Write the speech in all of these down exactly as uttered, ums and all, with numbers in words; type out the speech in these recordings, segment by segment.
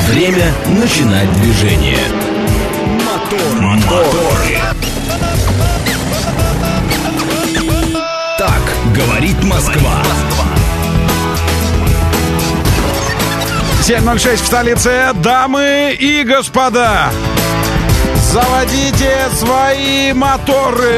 Время начинать движение. Мотор, мотор. Так говорит Москва. семь ноль шесть в столице. Дамы и господа, заводите свои моторы.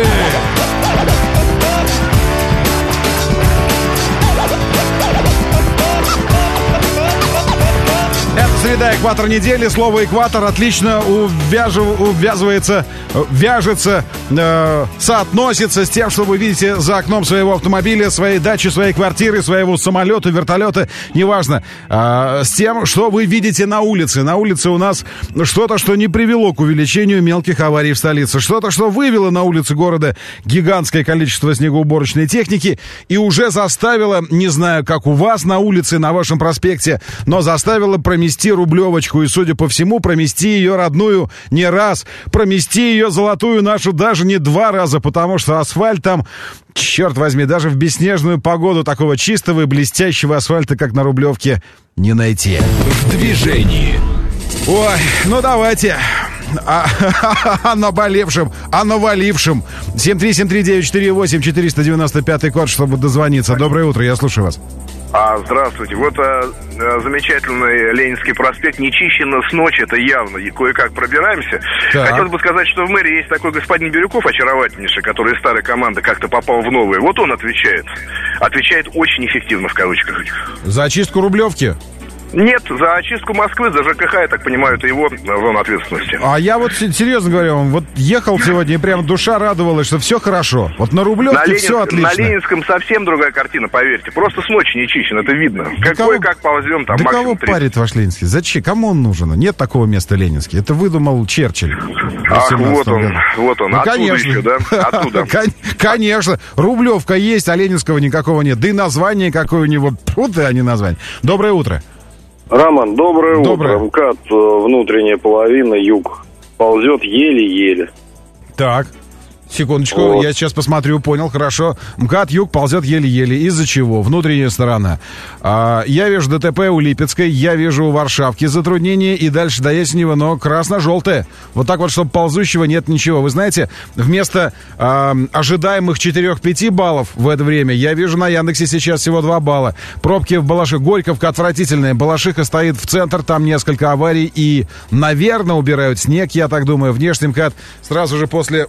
Это среда, экватор недели. Слово «экватор» отлично увяжив, увязывается, вяжется, э, соотносится с тем, что вы видите за окном своего автомобиля, своей дачи, своей квартиры, своего самолета, вертолета, неважно, э, с тем, что вы видите на улице. На улице у нас что-то, что не привело к увеличению мелких аварий в столице. Что-то, что вывело на улицы города гигантское количество снегоуборочной техники и уже заставило, не знаю, как у вас на улице, на вашем проспекте, но заставило промести Рублевочку и, судя по всему, промести ее родную не раз, промести ее золотую нашу даже не два раза, потому что асфальт там, черт возьми, даже в бесснежную погоду такого чистого и блестящего асфальта, как на Рублевке, не найти. В движении. Ой, ну давайте о, о наболевшем, о навалившем. семь три семь три девять четыре восемь четыреста девяносто пятый код, чтобы дозвониться. Доброе утро, я слушаю вас. А, здравствуйте. Вот а, а, замечательный Ленинский проспект не чищено с ночи, это явно, и кое-как пробираемся. Так. Хотелось бы сказать, что в мэрии есть такой господин Бирюков, очаровательнейший, который из старой команды как-то попал в новую. Вот он отвечает. Отвечает очень эффективно, в кавычках. За очистку Рублевки? Нет, за очистку Москвы, за ЖКХ, я так понимаю, это его зона ответственности. А я вот серьезно говорю вам, вот ехал сегодня и прям душа радовалась, что все хорошо. Вот на Рублевке на все отлично. На Ленинском совсем другая картина, поверьте. Просто с ночи не чищен, это видно. Да Какой, кого, как ползем там, да максимум кого тридцать. парит ваш Ленинский? Зачем? Кому он нужен? Нет такого места Ленинский. Это выдумал Черчилль. Ах, вот он, вот он. Ну, Оттуда конечно. еще, да? Оттуда. Конечно. Рублевка есть, а Ленинского никакого нет. Да и название какое у него. Тьфу ты, а не название. Доброе утро. Роман, доброе, доброе. утро. МКАД, внутренняя половина, юг. Ползет еле-еле. Так, секундочку, вот. Я сейчас посмотрю, понял, хорошо. МКАД юг ползет еле-еле. Из-за чего? Внутренняя сторона. А, я вижу ДТП у Липецкой, я вижу у Варшавки затруднения и дальше до Ясенева, но красно-желтое. Вот так вот, чтобы ползущего нет ничего. Вы знаете, вместо а, ожидаемых четыре-пять баллов в это время, я вижу на Яндексе сейчас всего два балла. Пробки в Балашихе. Горьковка отвратительная. Балашиха стоит в центр, там несколько аварий и, наверное, убирают снег, я так думаю. Внешний МКАД сразу же после...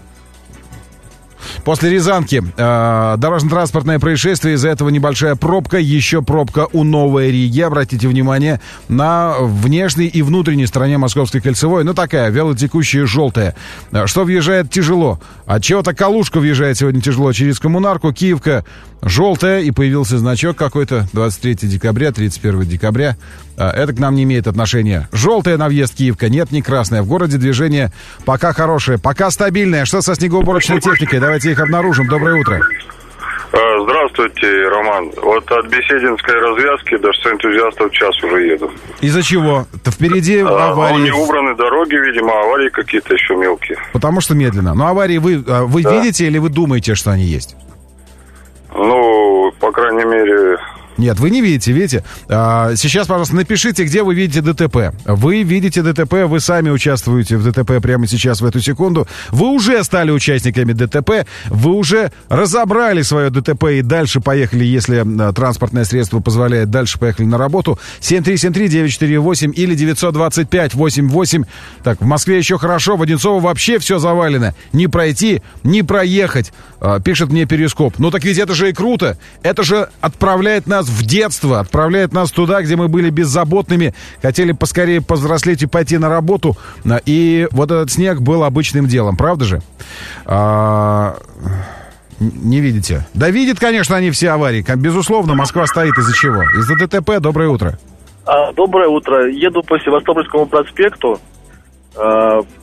После Рязанки э, дорожно-транспортное происшествие, из-за этого небольшая пробка, еще пробка у Новой Риги. Обратите внимание на внешней и внутренней стороне Московской кольцевой. Ну, такая вялотекущая желтая. Что въезжает тяжело? От чего-то Калужка въезжает сегодня тяжело через Коммунарку. Киевка желтая, и появился значок какой-то двадцать третьего декабря, тридцать первого декабря. Это к нам не имеет отношения. Желтая на въезд Киевка, нет, не красная. В городе движение пока хорошее, пока стабильное. Что со снегоуборочной техникой? Давайте их обнаружим. Доброе утро. Здравствуйте, Роман. Вот от Бесединской развязки до шоссе энтузиастов час уже еду. Из-за чего? То впереди а, аварии. Ну, не убраны дороги, видимо, аварии какие-то еще мелкие. Потому что медленно. Но аварии вы, вы да. видите или вы думаете, что они есть? Ну, по крайней мере... Нет, вы не видите, видите? А, сейчас, пожалуйста, напишите, где вы видите ДТП. Вы видите ДТП, вы сами участвуете в ДТП прямо сейчас, в эту секунду. Вы уже стали участниками ДТП, вы уже разобрали свое ДТП и дальше поехали, если а, транспортное средство позволяет, дальше поехали на работу. семь три семь три девять четыре восемь или девять два пять восемь восемь. Так, в Москве еще хорошо, в Одинцово вообще все завалено. Не пройти, не проехать, а, пишет мне Перископ. Ну так ведь это же и круто. Это же отправляет нас в детство, отправляет нас туда, где мы были беззаботными, хотели поскорее повзрослеть и пойти на работу, и вот этот снег был обычным делом, правда же? А, не видите? Да видят, конечно, они все аварии, безусловно, Москва стоит из-за чего? Из-за ДТП. Доброе утро. А, доброе утро. Еду по Севастопольскому проспекту. А,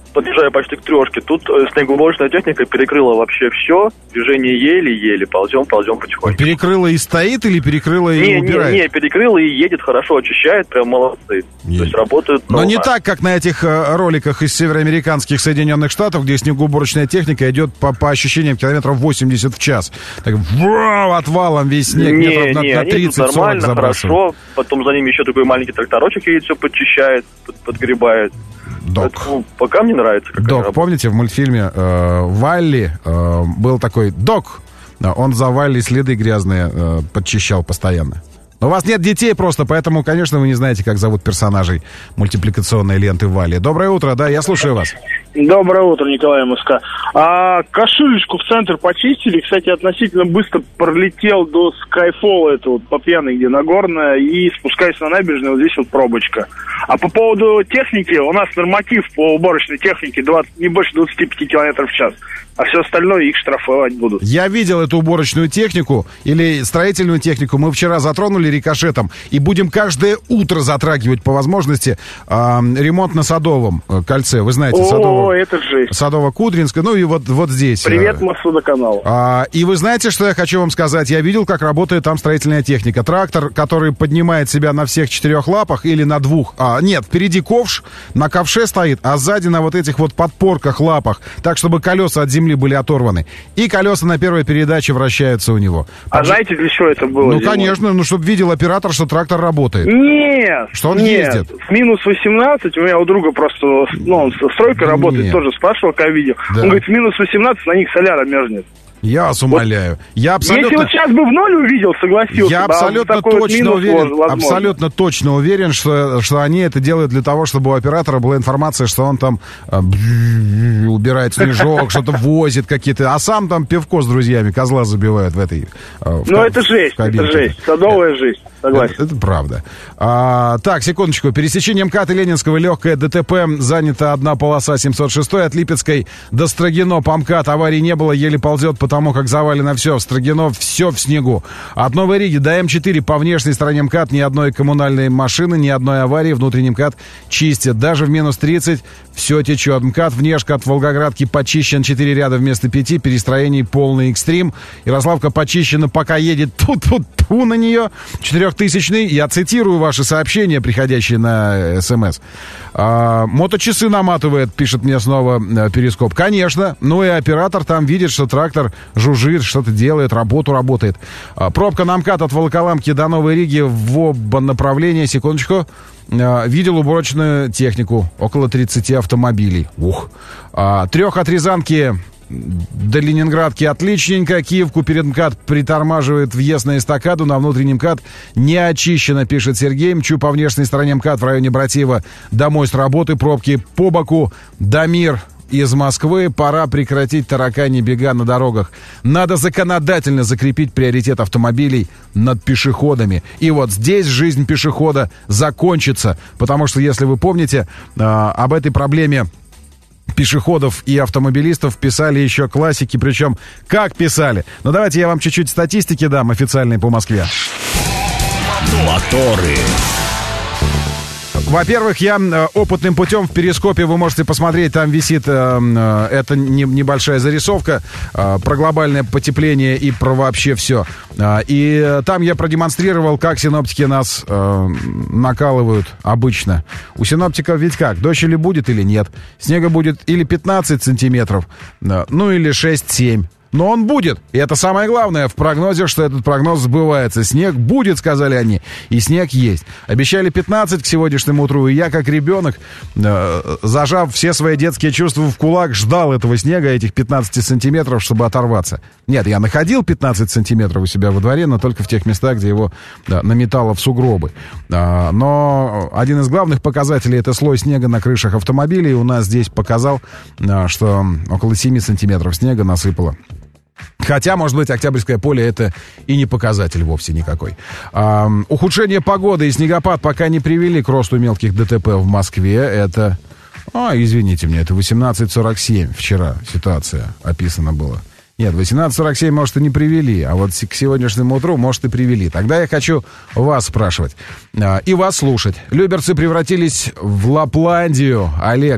подъезжая почти к трешке, тут снегоуборочная техника перекрыла вообще все, движение еле-еле, ползем, ползем потихоньку. Перекрыла и стоит или перекрыла и не, убирает? Не, не, перекрыла и едет, хорошо очищает, прям молодцы. Не. То есть работают... Но ровно. не так, как на этих э, роликах из североамериканских Соединенных Штатов, где снегоуборочная техника идет по, по ощущениям километров восемьдесят в час. Так, вау, отвалом весь снег, не, метров на, не, на они тут тридцать-сорок нормально, забрасывают. хорошо, потом за ними еще такой маленький тракторочек едет, все подчищает, под, подгребает. Док. Поэтому пока мне нравится. Как Док, помните, в мультфильме э, Валли э, был такой Док, он за Валли следы грязные э, подчищал постоянно. Но у вас нет детей просто, поэтому, конечно, вы не знаете, как зовут персонажей мультипликационной ленты Валли. Доброе утро, да, я слушаю вас. Доброе утро, Николай МСК. А кашулечку в центр почистили. Кстати, относительно быстро пролетел до Skyfall, это вот по пьяной, где Нагорная, и спускаясь на набережную, вот здесь вот пробочка. А по поводу техники, у нас норматив по уборочной технике двадцать, не больше двадцать пять километров в час. А все остальное их штрафовать будут. Я видел эту уборочную технику или строительную технику. Мы вчера затронули рикошетом. И будем каждое утро затрагивать по возможности э, ремонт на Садовом кольце. Вы знаете, Садово, О, это жесть. Садово-Кудринское. Ну и вот, вот здесь. Привет, Моссудоканал. А, и вы знаете, что я хочу вам сказать? Я видел, как работает там строительная техника. Трактор, который поднимает себя на всех четырех лапах или на двух. А, нет, впереди ковш, на ковше стоит, а сзади на вот этих вот подпорках лапах. Так, чтобы колеса от земли были оторваны. И колеса на первой передаче вращаются у него. А Пож... знаете, для чего это было? Ну, зимой? Конечно, ну, чтобы видел оператор, что трактор работает. Нет! Что он нет. ездит. В минус восемнадцать, у меня у друга просто, ну, он со стройкой работает, Нет. тоже спрашивал, как видел. Да. Он говорит, в минус восемнадцать на них соляра мерзнет. Я вас умоляю. Вот. Я абсолютно... Если вот сейчас бы в ноль увидел, согласился. Я да, абсолютно вот точно вот уверен, возможно. абсолютно точно уверен, что, что они это делают для того, чтобы у оператора была информация, что он там э, убирает снежок, что-то возит какие-то, а сам там пивко с друзьями козла забивает в этой... Э, ну, это жесть, это жесть, садовая это, жизнь. Согласен. Это, это правда. А, так, секундочку. Пересечением МКАД и Ленинского легкое ДТП. Занята одна полоса семьсот шесть от Липецкой до Строгино по МКАД. Аварии не было, еле ползет, потому как завалено все. В Строгино все в снегу. От Новой Риги до М четыре по внешней стороне МКАД ни одной коммунальной машины, ни одной аварии. Внутренний МКАД чистят. Даже в минус тридцать все течет. МКАД внешка от Волгоградки почищен. четыре ряда вместо пяти. Перестроений полный экстрим. Ярославка почищена, пока едет ту-ту-ту на нее. Четырехтысячный. Я цитирую ваши сообщения, приходящие на СМС. А, моточасы наматывает, пишет мне снова а, Перископ. Конечно. Ну и оператор там видит, что трактор жужжит, что-то делает, работу работает. А, пробка на МКАД от Волоколамки до Новой Риги в оба направления. Секундочку. А, видел уборочную технику. Около тридцати автомобилей. Ух. А, трех от Рязанки до Ленинградки отличненько. Киевку перед МКАД притормаживает въезд на эстакаду. На внутренний МКАД не очищено, пишет Сергей. Мчу по внешней стороне МКАД в районе Братьева домой с работы. Пробки по боку. Дамир из Москвы. Пора прекратить таракани бега на дорогах. Надо законодательно закрепить приоритет автомобилей над пешеходами. И вот здесь жизнь пешехода закончится. Потому что, если вы помните, э, об этой проблеме пешеходов и автомобилистов писали еще классики, причем как писали. Но давайте я вам чуть-чуть статистики дам, официальной по Москве. Моторы. Во-первых, я э, опытным путем в Перископе, вы можете посмотреть, там висит, э, э, это не, небольшая зарисовка э, про глобальное потепление и про вообще все. Э, и э, там я продемонстрировал, как синоптики нас э, накалывают обычно. У синоптиков ведь как, дождь или будет, или нет. Снега будет или пятнадцать сантиметров, э, ну или шесть-семь. Но он будет. И это самое главное в прогнозе, что этот прогноз сбывается. Снег будет, сказали они. И снег есть. Обещали пятнадцать к сегодняшнему утру. И я, как ребенок, э, зажав все свои детские чувства в кулак, ждал этого снега, этих пятнадцати сантиметров, чтобы оторваться. Нет, я находил пятнадцать сантиметров у себя во дворе, но только в тех местах, где его да, наметало в сугробы. А, но один из главных показателей — это слой снега на крышах автомобилей. У нас здесь показал, а, что около семи сантиметров снега насыпало. Хотя, может быть, Октябрьское поле — это и не показатель вовсе никакой. А, ухудшение погоды и снегопад пока не привели к росту мелких ДТП в Москве. Это... А, извините меня, это восемнадцать сорок семь вчера ситуация описана была. Нет, восемнадцать сорок семь, может, и не привели, а вот к сегодняшнему утру, может, и привели. Тогда я хочу вас спрашивать а, и вас слушать. Люберцы превратились в Лапландию. Олег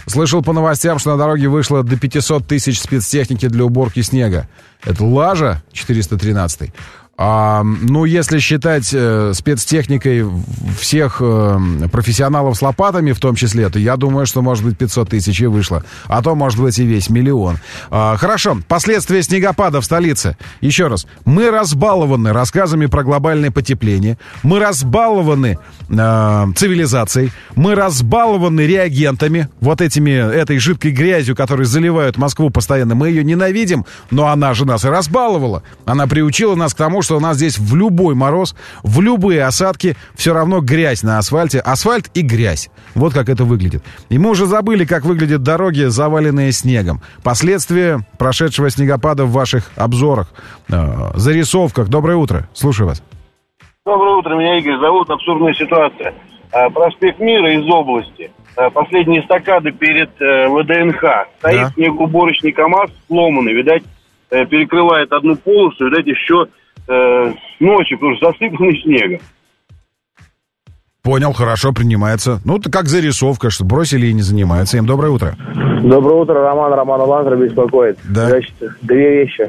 Слышал по новостям, что на дороге вышло до пятьсот тысяч спецтехники для уборки снега. Это лажа четыреста тринадцать. А, ну, если считать э, спецтехникой всех э, профессионалов с лопатами в том числе, то я думаю, что, может быть, пятьсот тысяч и вышло. А то, может быть, и весь миллион. А, хорошо. Последствия снегопада в столице. Еще раз. Мы разбалованы рассказами про глобальное потепление. Мы разбалованы э, цивилизацией. Мы разбалованы реагентами. Вот этими, этой жидкой грязью, которой заливают Москву постоянно. Мы ее ненавидим, но она же нас и разбаловала. Она приучила нас к тому, что у нас здесь в любой мороз, в любые осадки все равно грязь на асфальте. Асфальт и грязь. Вот как это выглядит. И мы уже забыли, как выглядят дороги, заваленные снегом. Последствия прошедшего снегопада в ваших обзорах, э, зарисовках. Доброе утро. Слушаю вас. Доброе утро. Меня Игорь зовут. Абсурдная ситуация. Проспект Мира из области. Последние эстакады перед ВДНХ. Стоит да. снегоуборочный КАМАЗ сломанный. Видать, перекрывает одну полосу. Видать, еще Э, ночью, потому что засыпанный снегом. Понял, хорошо, принимается. Ну, это как зарисовка, что бросили и не занимаются. Им доброе утро. Доброе утро, Роман. Роман Ландер беспокоит. Да. Значит, две вещи.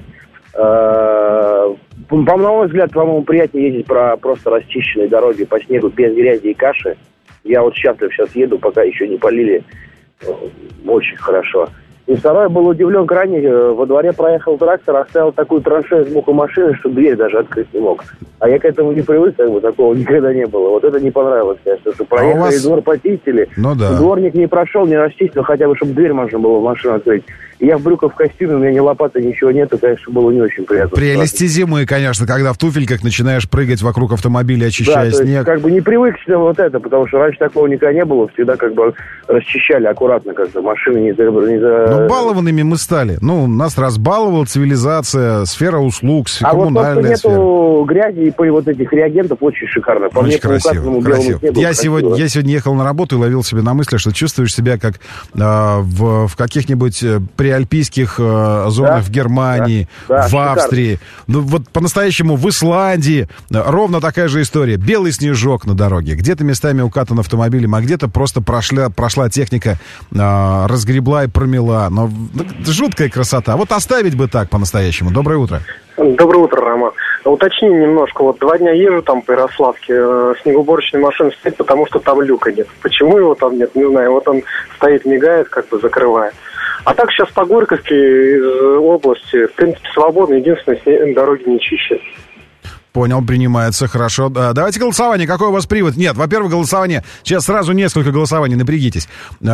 Э, по, по моему взгляду, по-моему, приятнее ездить по просто расчищенной дороге по снегу без грязи и каши. Я вот счастлив сейчас еду, пока еще не полили. Очень хорошо. И второе, был удивлен крайне, во дворе проехал трактор, оставил такую траншею сбоку машины, что дверь даже открыть не мог. А я к этому не привык, как бы такого никогда не было. Вот это не понравилось, конечно, что проехали, а вас... двор почистили, ну, да. дворник не прошел, не расчистил, хотя бы, чтобы дверь можно было в машину открыть. И я в брюках, в костюме, у меня ни лопаты, ничего нету, конечно, было не очень приятно. Прелести зимы, конечно, когда в туфельках начинаешь прыгать вокруг автомобиля, очищая да, снег. Есть, как бы не привык вот это, потому что раньше такого никогда не было, всегда как бы расчищали аккуратно, как-то машины не за... Не за... Ну, балованными мы стали. Ну, нас разбаловала цивилизация, сфера услуг, а коммунальная вот то, что нету грязи и по вот этих реагентов, очень шикарно. По очень мне, красиво, красиво. Я, красиво. Сегодня, я сегодня ехал на работу и ловил себе на мысли, что чувствуешь себя как э, в, в каких-нибудь приальпийских э, зонах, да? В Германии, да, да, в Австрии, ну, вот по-настоящему в Исландии. Ровно такая же история. Белый снежок на дороге. Где-то местами укатан автомобилем, а где-то просто прошла, прошла техника, э, разгребла и промела. Но ну, жуткая красота. Вот оставить бы так по-настоящему. Доброе утро. Доброе утро, Роман. Уточни немножко. Вот два дня езжу там по Ярославке, э, снегоуборочная машина стоит, потому что там люка нет. Почему его там нет, не знаю. Вот он стоит, мигает, как бы закрывает. А так сейчас по Горьковской из области, в принципе, свободно. Единственное, дороги не чище. Понял, принимается, хорошо. Давайте голосование. Какой у вас привод? Нет, во-первых, голосование. Сейчас сразу несколько голосований, напрягитесь.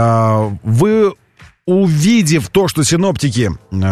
Вы, увидев то, что синоптики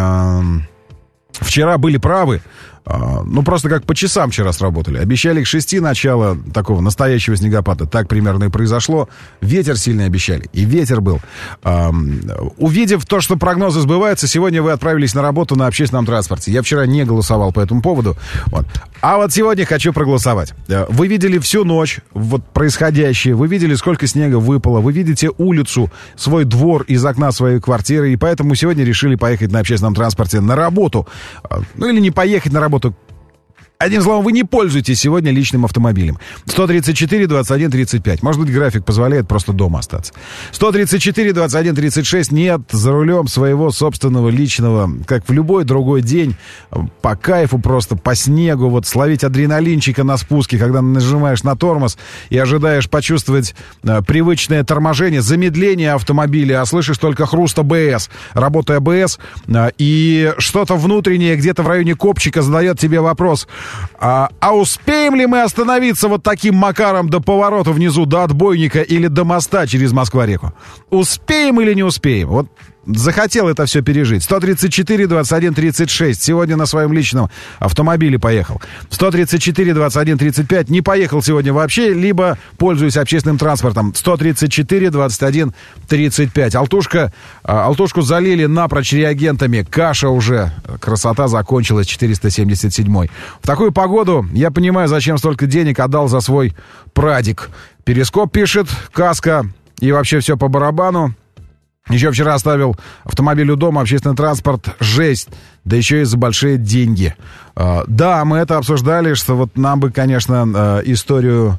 вчера были правы, ну, просто как по часам вчера сработали. Обещали к шести начала такого настоящего снегопада. Так примерно и произошло. Ветер сильный обещали. И ветер был. Увидев то, что прогнозы сбываются, сегодня вы отправились на работу на общественном транспорте. Я вчера не голосовал по этому поводу. Вот. А вот сегодня хочу проголосовать. Вы видели всю ночь вот происходящее. Вы видели, сколько снега выпало. Вы видите улицу, свой двор из окна своей квартиры. И поэтому сегодня решили поехать на общественном транспорте на работу. Ну, или не поехать на работу. Одним словом, вы не пользуетесь сегодня личным автомобилем. сто тридцать четыре двадцать один тридцать пять. Может быть, график позволяет просто дома остаться. сто тридцать четыре двадцать один тридцать шесть. Нет за рулем своего собственного личного, как в любой другой день, по кайфу просто, по снегу, вот словить адреналинчика на спуске, когда нажимаешь на тормоз и ожидаешь почувствовать э, привычное торможение, замедление автомобиля, а слышишь только хруст АБС. Работая АБС, э, и что-то внутреннее где-то в районе копчика задает тебе вопрос: А, а успеем ли мы остановиться вот таким макаром до поворота внизу, до отбойника или до моста через Москва-реку? Успеем или не успеем? Вот захотел это все пережить. сто тридцать четыре двадцать один тридцать шесть. Сегодня на своем личном автомобиле поехал. сто тридцать четыре двадцать один тридцать пять. Не поехал сегодня вообще, либо пользуюсь общественным транспортом. сто тридцать четыре двадцать один тридцать пять. Алтушка, алтушку залили напрочь реагентами. Каша уже. Красота закончилась. четыреста семьдесят седьмой. В такую погоду я понимаю, зачем столько денег отдал за свой прадик. Перископ пишет, каска и вообще все по барабану. Еще вчера оставил автомобиль у дома, общественный транспорт, жесть, да еще и за большие деньги. Да, мы это обсуждали, что вот нам бы, конечно, историю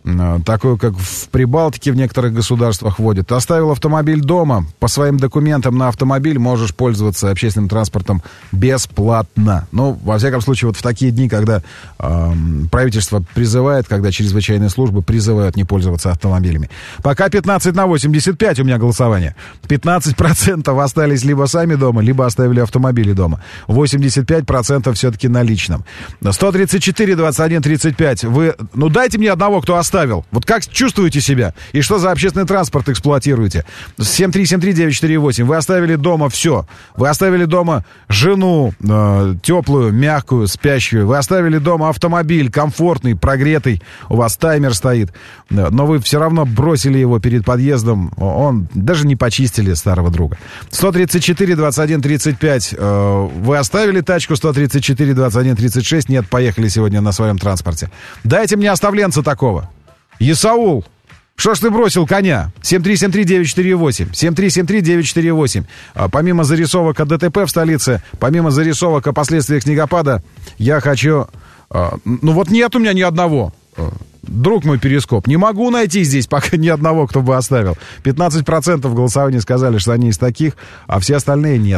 такую, как в Прибалтике в некоторых государствах вводят. Оставил автомобиль дома, по своим документам на автомобиль можешь пользоваться общественным транспортом бесплатно. Ну, во всяком случае, вот в такие дни, когда э, правительство призывает, когда чрезвычайные службы призывают не пользоваться автомобилями. Пока пятнадцать на восемьдесят пять у меня голосование. пятнадцать процентов остались либо сами дома, либо оставили автомобили дома. восемьдесят пять процентов все-таки на личном. сто тридцать четыре двадцать один тридцать пять. Вы, ну, дайте мне одного, кто оставил. Вот как чувствуете себя? И что за общественный транспорт эксплуатируете? семь три семь три девять четыре восемь. Вы оставили дома все. Вы оставили дома жену э, теплую, мягкую, спящую. Вы оставили дома автомобиль комфортный, прогретый. У вас таймер стоит. Но вы все равно бросили его перед подъездом. Он даже не почистили старого друга. сто тридцать четыре двадцать один тридцать пять. Э, вы оставили тачку. сто тридцать четыре двадцать один тридцать шесть. Нет, поехали сегодня на своем транспорте. Дайте мне оставленца такого. Исаул, что ж ты бросил коня? семь три семь три девять четыре восемь. семь три семь три девять четыре восемь. А, помимо зарисовок о ДТП в столице, помимо зарисовок о последствиях снегопада, я хочу... А, ну вот нет у меня ни одного. Друг мой Перископ, не могу найти здесь пока ни одного, кто бы оставил. пятнадцать процентов голосования сказали, что они из таких, а все остальные нет.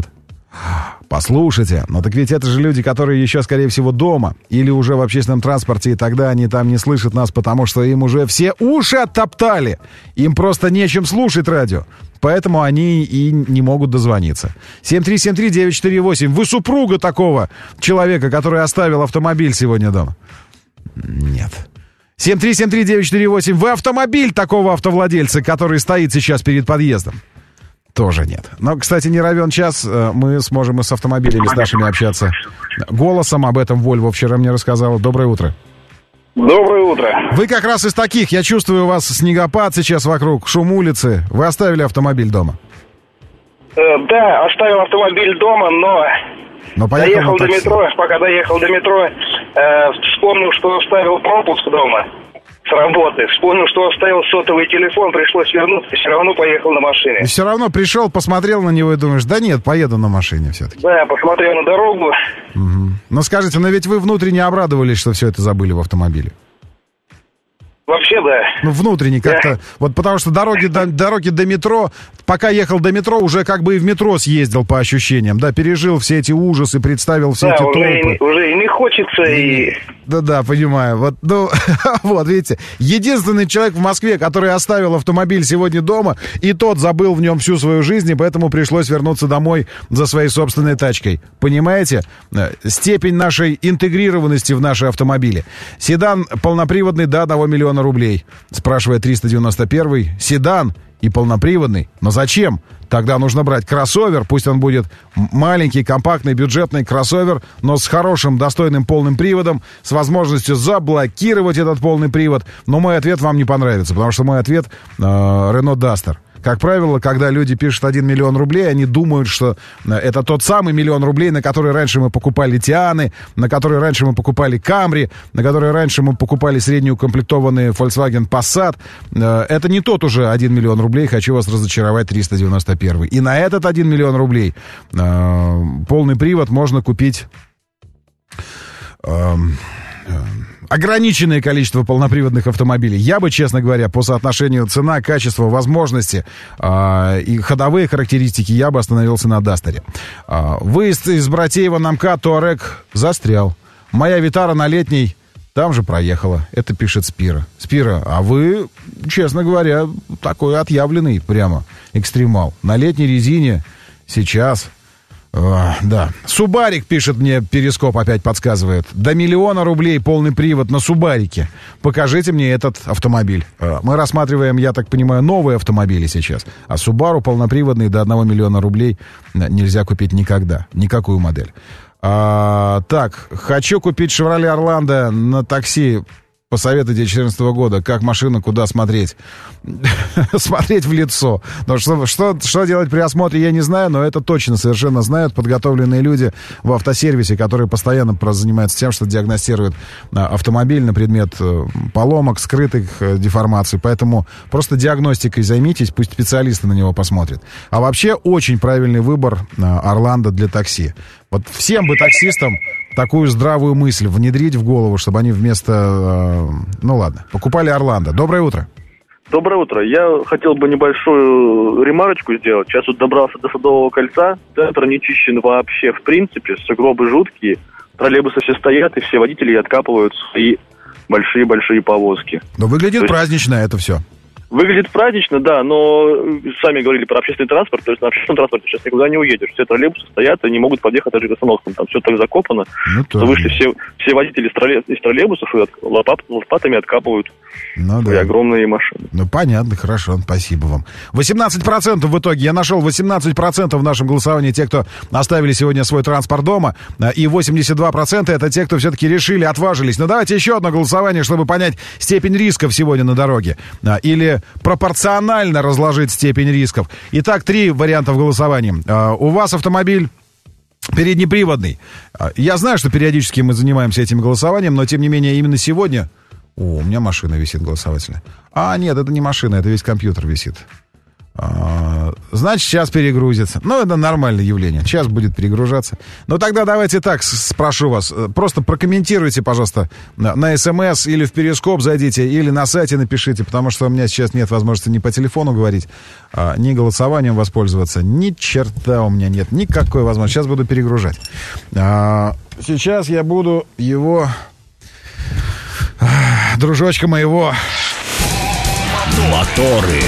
Послушайте, ну так ведь это же люди, которые еще, скорее всего, дома или уже в общественном транспорте, и тогда они там не слышат нас, потому что им уже все уши оттоптали. Им просто нечем слушать радио. Поэтому они и не могут дозвониться. семь три семь три девять четыре восемь. Вы супруга такого человека, который оставил автомобиль сегодня дома? Нет. семь три семь три девять четыре восемь. Вы автомобиль такого автовладельца, который стоит сейчас перед подъездом? Тоже нет. Но, кстати, не равен час, мы сможем и с автомобилями с нашими общаться. Голосом об этом Вольво вчера мне рассказала. Доброе утро. Доброе утро. Вы как раз из таких. Я чувствую, у вас снегопад сейчас вокруг, шум улицы. Вы оставили автомобиль дома? Э, да, оставил автомобиль дома, но, но доехал до метро. Пока доехал до метро, э, вспомнил, что оставил пропуск дома с работы. Вспомнил, что оставил сотовый телефон, пришлось вернуться, и все равно поехал на машине. И все равно пришел, посмотрел на него и думаешь, да нет, поеду на машине все-таки. Да, посмотрел на дорогу. Угу. Ну скажите, но ведь вы внутренне обрадовались, что все это забыли в автомобиле? Вообще, да. Ну, внутренне как-то. Да. Вот потому что дороги до, дороги до метро, пока ехал до метро, уже как бы и в метро съездил по ощущениям, да, пережил все эти ужасы, представил все да, эти уже толпы. И, уже и не хочется, и... Да-да, понимаю. Вот, ну, вот, видите, единственный человек в Москве, который оставил автомобиль сегодня дома, и тот забыл в нем всю свою жизнь, и поэтому пришлось вернуться домой за своей собственной тачкой. Понимаете? Степень нашей интегрированности в наши автомобили. Седан полноприводный до одного миллиона рублей, спрашивает триста девяносто первый. Седан и полноприводный. Но зачем? Тогда нужно брать кроссовер, пусть он будет маленький, компактный, бюджетный кроссовер, но с хорошим, достойным полным приводом, с возможностью заблокировать этот полный привод. Но мой ответ вам не понравится, потому что мой ответ э, Renault Duster. Как правило, когда люди пишут один миллион рублей, они думают, что это тот самый миллион рублей, на который раньше мы покупали Тианы, на который раньше мы покупали Камри, на который раньше мы покупали среднеукомплектованный Volkswagen Passat. Это не тот уже один миллион рублей, хочу вас разочаровать, триста девяносто первый. И на этот один миллион рублей э, полный привод можно купить... Э, э, ограниченное количество полноприводных автомобилей. Я бы, честно говоря, по соотношению цена, качество, возможности э, и ходовые характеристики, я бы остановился на Дастере. Э, выезд из Братеева на МКАД Туарек застрял. Моя Витара на Летней там же проехала. Это пишет Спира. Спира, а вы, честно говоря, такой отъявленный прямо экстремал. На летней резине сейчас... А, да. Субарик, пишет мне Перископ, опять подсказывает. До миллиона рублей полный привод на Субарике. Покажите мне этот автомобиль. А, мы рассматриваем, я так понимаю, новые автомобили сейчас. А Субару полноприводный до одного миллиона рублей нельзя купить никогда. Никакую модель. А, так, хочу купить Chevrolet Orlando на такси. Посоветуйте две тысячи четырнадцатого года, как машина, куда смотреть. Смотреть в лицо. Но что, что, что делать при осмотре, я не знаю, но это точно совершенно знают подготовленные люди в автосервисе, которые постоянно просто занимаются тем, что диагностируют автомобиль на предмет поломок, скрытых деформаций. Поэтому просто диагностикой займитесь, пусть специалисты на него посмотрят. А вообще очень правильный выбор Орландо для такси. Вот всем бы таксистам такую здравую мысль внедрить в голову, чтобы они вместо... Э, ну ладно, покупали Орландо. Доброе утро. Доброе утро. Я хотел бы небольшую ремарочку сделать. Сейчас вот добрался до Садового кольца. Центр не чищен вообще в принципе. Сугробы жуткие. Троллейбусы все стоят, и все водители откапывают свои большие-большие повозки. Но выглядит То есть... празднично это все. Выглядит празднично, да, но сами говорили про общественный транспорт, то есть на общественном транспорте сейчас никуда не уедешь. Все троллейбусы стоят и не могут подъехать даже к остановкам, там все так закопано, ну, что вышли все, все водители из, троллей, из троллейбусов и от, лопат, лопатами откапывают ну, свои да. огромные машины. Ну, понятно, хорошо, спасибо вам. восемнадцать процентов в итоге, я нашел восемнадцать процентов в нашем голосовании те, кто оставили сегодня свой транспорт дома, и восемьдесят два процента это те, кто все-таки решили, отважились. Но давайте еще одно голосование, чтобы понять степень рисков сегодня на дороге. Или пропорционально разложить степень рисков. Итак, три варианта в голосовании. Uh, у вас автомобиль переднеприводный. Uh, я знаю, что периодически мы занимаемся этим голосованием, но тем не менее именно сегодня... О, у меня машина висит голосовательная. А, нет, это не машина, это весь компьютер висит. Uh, значит, сейчас перегрузится. Ну, это нормальное явление. Сейчас будет перегружаться. Но тогда давайте так, спрошу вас. Просто прокомментируйте, пожалуйста, на, на СМС или в Перископ зайдите, или на сайте напишите, потому что у меня сейчас нет возможности ни по телефону говорить, а, ни голосованием воспользоваться. Ни черта у меня нет. Никакой возможности. Сейчас буду перегружать. А, сейчас я буду его... Дружочка моего... Моторы.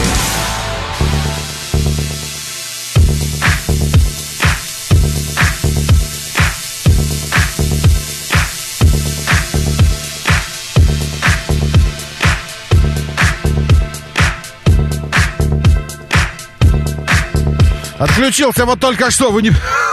Отключился вот только что, вы не...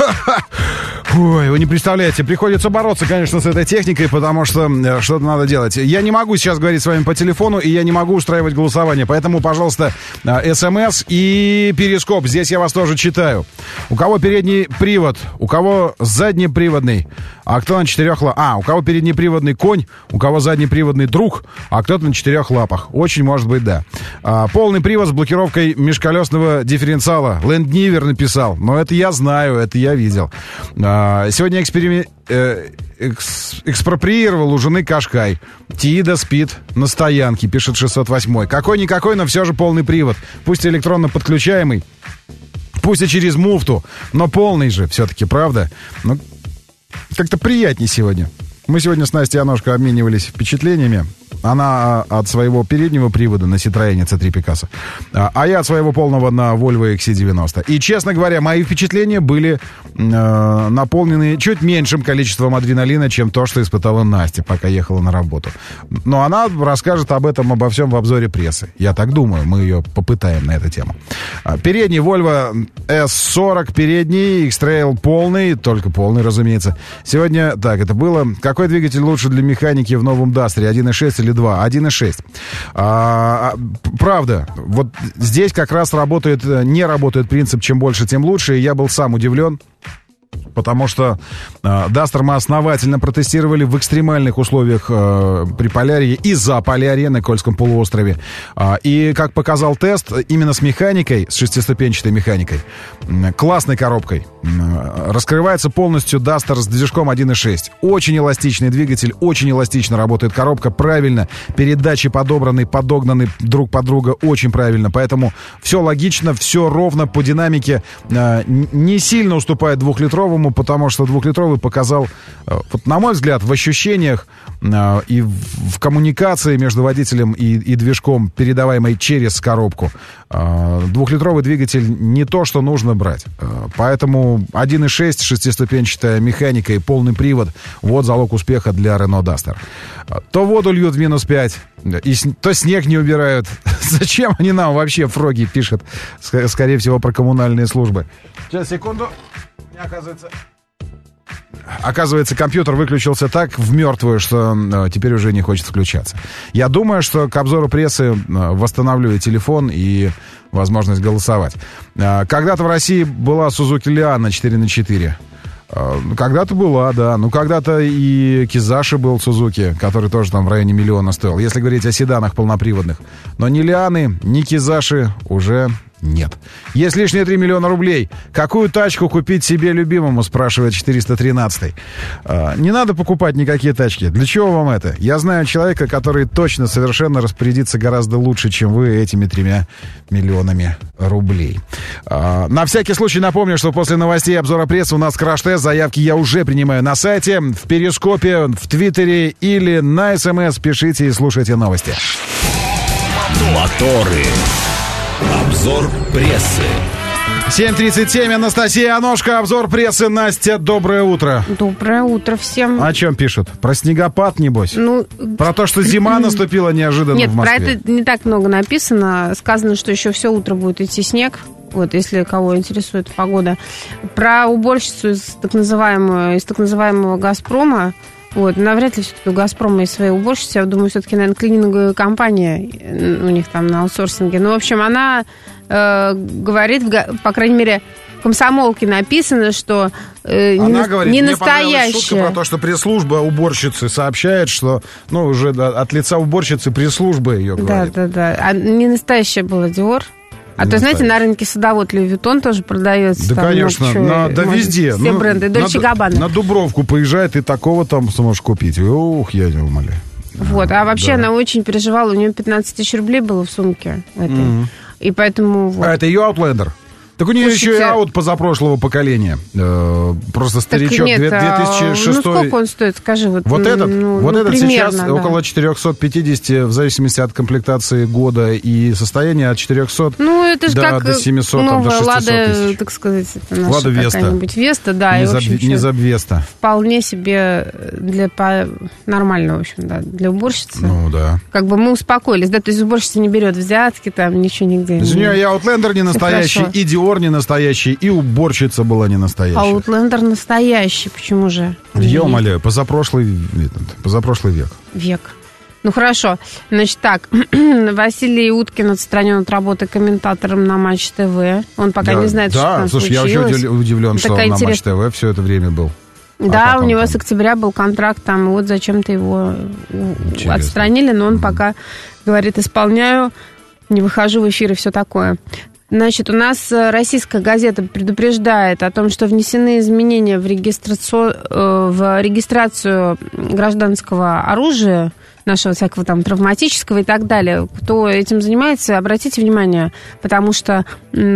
Ой, вы не представляете, приходится бороться, конечно, с этой техникой, потому что что-то надо делать. Я не могу сейчас говорить с вами по телефону, и я не могу устраивать голосование, поэтому, пожалуйста, СМС и Перископ, здесь я вас тоже читаю. У кого передний привод, у кого заднеприводный, а кто на четырех лапах. А, у кого переднеприводный конь, у кого заднеприводный друг, а кто-то на четырех лапах. Очень может быть, да. А, полный привод с блокировкой межколесного дифференциала. Лэнднивер написал, но это я знаю, это я видел. А, Сегодня эксперим... э, экс... экспроприировал у жены Кашкай. Тиида спит на стоянке, пишет шестьсот восемь. Какой-никакой, но все же полный привод. Пусть электронно подключаемый, пусть и через муфту, но полный же все-таки, правда? Ну, как-то приятнее сегодня. Мы сегодня с Настей Аношко обменивались впечатлениями. Она от своего переднего привода на Citroёn си три Picasso, а я от своего полного на Volvo икс си девяносто. И, честно говоря, мои впечатления были э, наполнены чуть меньшим количеством адреналина, чем то, что испытала Настя, пока ехала на работу. Но она расскажет об этом, обо всем в обзоре прессы. Я так думаю, мы ее попытаем на эту тему. Передний Volvo эс сорок, передний, X-Trail полный, только полный, разумеется. Сегодня, так, это было... Какой двигатель лучше для механики в новом Дастере? один и шесть или два? один и шесть. А, правда, вот здесь как раз работает, не работает принцип «чем больше, тем лучше», и я был сам удивлен. Потому что э, Дастер мы основательно протестировали в экстремальных условиях э, при Полярье и за Полярье на Кольском полуострове. Э, и, как показал тест, именно с механикой, с шестиступенчатой механикой, э, классной коробкой, э, раскрывается полностью Дастер с движком один и шесть. Очень эластичный двигатель, очень эластично работает коробка, правильно, передачи подобраны, подогнаны друг под друга очень правильно. Поэтому все логично, все ровно по динамике. Э, не сильно уступает двухлитровому, потому что двухлитровый показал, вот, на мой взгляд, в ощущениях э, и в, в коммуникации между водителем и, и движком, передаваемой через коробку, э, двухлитровый двигатель не то, что нужно брать. Э, поэтому один и шесть, шестиступенчатая механика и полный привод — вот залог успеха для Renault Duster. То воду льют в минус пять, и, то снег не убирают. Зачем они нам вообще, Фроги пишет, скорее всего, про коммунальные службы. Сейчас, секунду. Оказывается, оказывается, компьютер выключился так в мертвую, что э, теперь уже не хочет включаться. Я думаю, что к обзору прессы э, восстанавливаю телефон и возможность голосовать. Э, когда-то в России была Suzuki Liana четыре на четыре. Э, когда-то была, да. Ну, когда-то и Кизаши был Suzuki, который тоже там в районе миллиона стоил, если говорить о седанах полноприводных. Но ни Лианы, ни Кизаши уже нет. Есть лишние три миллиона рублей. Какую тачку купить себе любимому, спрашивает четыреста тринадцатый. А, не надо покупать никакие тачки. Для чего вам это? Я знаю человека, который точно совершенно распорядится гораздо лучше, чем вы этими тремя миллионами рублей. А, на всякий случай напомню, что после новостей обзора прессы у нас краш-тест. Заявки я уже принимаю на сайте, в Перископе, в Твиттере или на СМС. Пишите и слушайте новости. Моторы. Обзор прессы. семь тридцать семь, Анастасия Аношка, обзор прессы. Настя, доброе утро. Доброе утро всем. О чем пишут? Про снегопад, небось? Ну, про то, что зима наступила неожиданно нет, в Москве? Нет, про это не так много написано. Сказано, что еще все утро будет идти снег. Вот, если кого интересует погода. Про уборщицу из так называемого, из так называемого «Газпрома». Вот, навряд ли все-таки у «Газпрома» есть свои уборщицы. Я думаю, все-таки, наверное, клининговая компания у них там на аутсорсинге. Ну, в общем, она э, говорит, по крайней мере, в «Комсомолке» написано, что э, она не, говорит, не мне настоящая. Шутка про то, что пресс-служба уборщицы сообщает, что, ну, уже да, от лица уборщицы пресс-служба ее говорит. Да, да, да. А не настоящая была «Диор». А то, знаете, на рынке садовод Луи Виттон тоже продается. Да, там, конечно, ну, на, да везде. Все ну, бренды, Дольче Габбана. На Дубровку поезжает, и такого там сможешь купить. Ух, я не умоляю. Вот, а вообще да. Она очень переживала, у нее пятнадцать тысяч рублей было в сумке этой. Mm-hmm. И поэтому... Вот. А это ее Outlander? Так у нее Слушайте, еще и аут позапрошлого поколения. Э, просто старичок нет, две тысячи шестой. Ну, сколько он стоит, скажи. Вот, вот этот, ну, вот ну, этот примерно, сейчас да. около четыреста пятьдесят, в зависимости от комплектации года и состояния, от четырехсот ну, это же до, как до семисот, новая до шестисот Лада, тысяч. Так сказать, это наша Лада Веста. какая-нибудь Веста, да. Не, и, заб... в общем, не забвеста. Вполне себе для по... нормального, в общем, да, для уборщицы. Ну, да. Как бы мы успокоились, да, то есть уборщица не берет взятки, там ничего нигде. Из нее и Outlander не настоящий, и Dior не настоящий, и уборщица была не настоящая. Outlander настоящий, почему же? Я умоляю, позапрошлый, позапрошлый век. Век. Ну, хорошо. Значит, так. Василий Уткин отстранен от работы комментатором на Матч ТВ. Он пока да, не знает, да, что там слушай, случилось. Я вообще удивлен, что он интерес... на Матч ТВ все это время был. Да, а у него там... с октября был контракт там, и вот зачем-то его Интересно. Отстранили, но он mm-hmm. пока говорит, исполняю, не выхожу в эфир и все такое. Значит, у нас российская газета предупреждает о том, что внесены изменения в, регистрацию, в регистрацию гражданского оружия, нашего всякого там травматического и так далее. Кто этим занимается, обратите внимание, потому что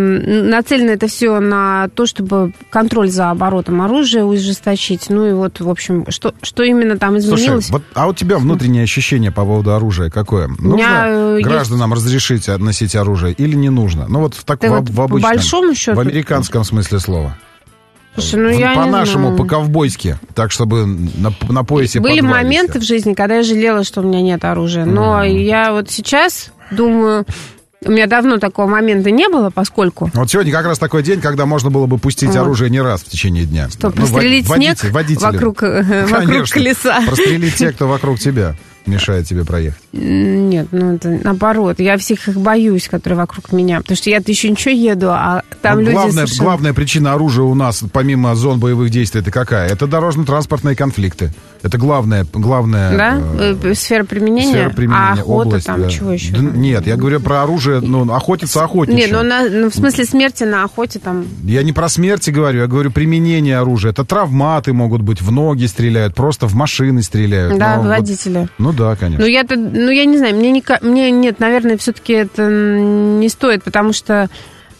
м, нацелено это все на то, чтобы контроль за оборотом оружия ужесточить. Ну и вот, в общем, что, что именно там изменилось. Слушай, вот, а у тебя внутреннее ощущение по поводу оружия какое? Нужно есть... гражданам разрешить носить оружие или не нужно? Ну вот в, так, в, вот в обычном, по большому счету, в американском смысле слова. Слушай, ну, я по-нашему, по-ковбойски, так, чтобы на, на поясе были подвалиться. Моменты в жизни, когда я жалела, что у меня нет оружия. Но mm. я вот сейчас думаю... У меня давно такого момента не было, поскольку... Вот сегодня как раз такой день, когда можно было бы пустить вот. оружие не раз в течение дня. Что, прострелить ну, снег водитель, вокруг, вокруг колеса? Прострелить тех, кто вокруг тебя мешает тебе проехать. Нет, ну это наоборот. Я всех их боюсь, которые вокруг меня. Потому что я-то еще ничего еду, а там ну, люди главная, совершенно... главная причина оружия у нас, помимо зон боевых действий, это какая? Это дорожно-транспортные конфликты. Это главная... главная да? Э, сфера применения? Сфера применения, а охота область, там, да. чего еще? Да, нет, я говорю про оружие, ну, охотиться охотничьим. Нет, ну, на, ну в смысле смерти на охоте там... Я не про смерти говорю, я говорю применение оружия. Это травматы могут быть, в ноги стреляют, просто в машины стреляют. Да, ну, водители. Вот, ну да, конечно. Ну, я-то, ну, я не знаю, мне, не, мне нет, наверное, все-таки это не стоит, потому что,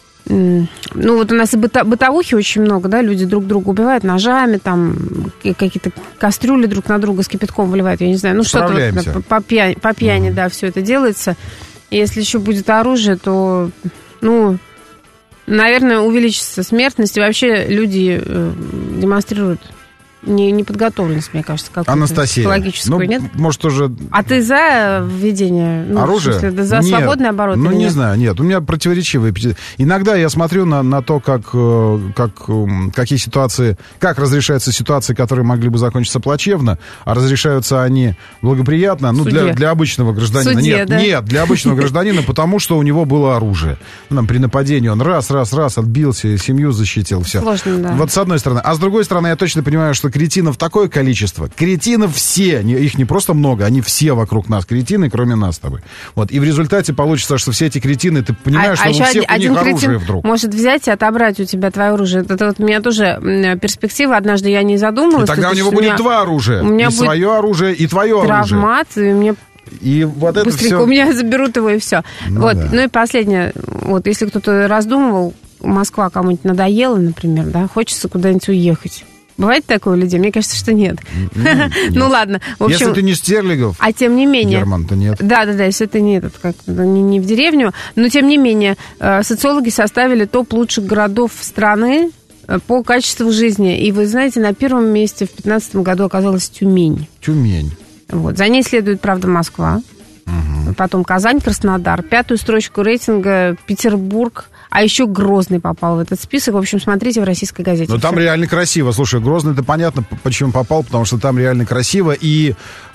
ну, вот у нас и быто, бытовухи очень много, да, люди друг друга убивают ножами, там, какие-то кастрюли друг на друга с кипятком выливают, я не знаю, ну, что-то вот, по, пьяни, по пьяни, mm-hmm. да, все это делается. И если еще будет оружие, то, ну, наверное, увеличится смертность, и вообще люди э, демонстрируют Не, неподготовленность, мне кажется, какую-то Анастасия, психологическую, ну, нет? Может, уже... А ты за введение ну, оружия? В смысле, за нет, свободный оборот? Ну, не нет? знаю, нет. У меня противоречивые... Иногда я смотрю на, на то, как, как, какие ситуации... Как разрешаются ситуации, которые могли бы закончиться плачевно, а разрешаются они благоприятно. Ну, для, для обычного гражданина. Суде, нет, да? нет, для обычного гражданина, потому что у него было оружие. Нам при нападении он раз, раз, раз отбился, семью защитил, все. Сложно, да. Вот с одной стороны. А с другой стороны, я точно понимаю, что что кретинов такое количество. Кретинов все, не, их не просто много, они все вокруг нас кретины, кроме нас с тобой. Вот, и в результате получится, что все эти кретины, ты понимаешь, а, что а у всех один, у них один оружие вдруг. Может взять и отобрать у тебя твое оружие. Это вот у меня тоже перспектива, однажды я не задумалась. И тогда у него будет меня, два оружия. У меня и будет свое оружие, и твое травмат, оружие. И мне и вот это быстренько все... у меня заберут его, и все. Ну, вот. Да. Ну и последнее. Вот, если кто-то раздумывал, Москва кому-нибудь надоела, например, да, хочется куда-нибудь уехать. Бывает такое у людей? Мне кажется, что нет. нет. Ну ладно. В общем, если ты не Стерлигов, а тем не менее, Герман, то нет. Да, да, да, если это не, этот, как, не, не в деревню, но тем не менее, социологи составили топ лучших городов страны по качеству жизни. И вы знаете, на первом месте в две тысячи пятнадцатом году оказалась Тюмень. Тюмень. Вот. За ней следует, правда, Москва. Угу. Потом Казань, Краснодар. Пятую строчку рейтинга Петербург. А еще Грозный попал в этот список. В общем, смотрите в «Российской газете». Ну, там реально красиво. Слушай, Грозный-то понятно, почему попал, потому что там реально красиво. И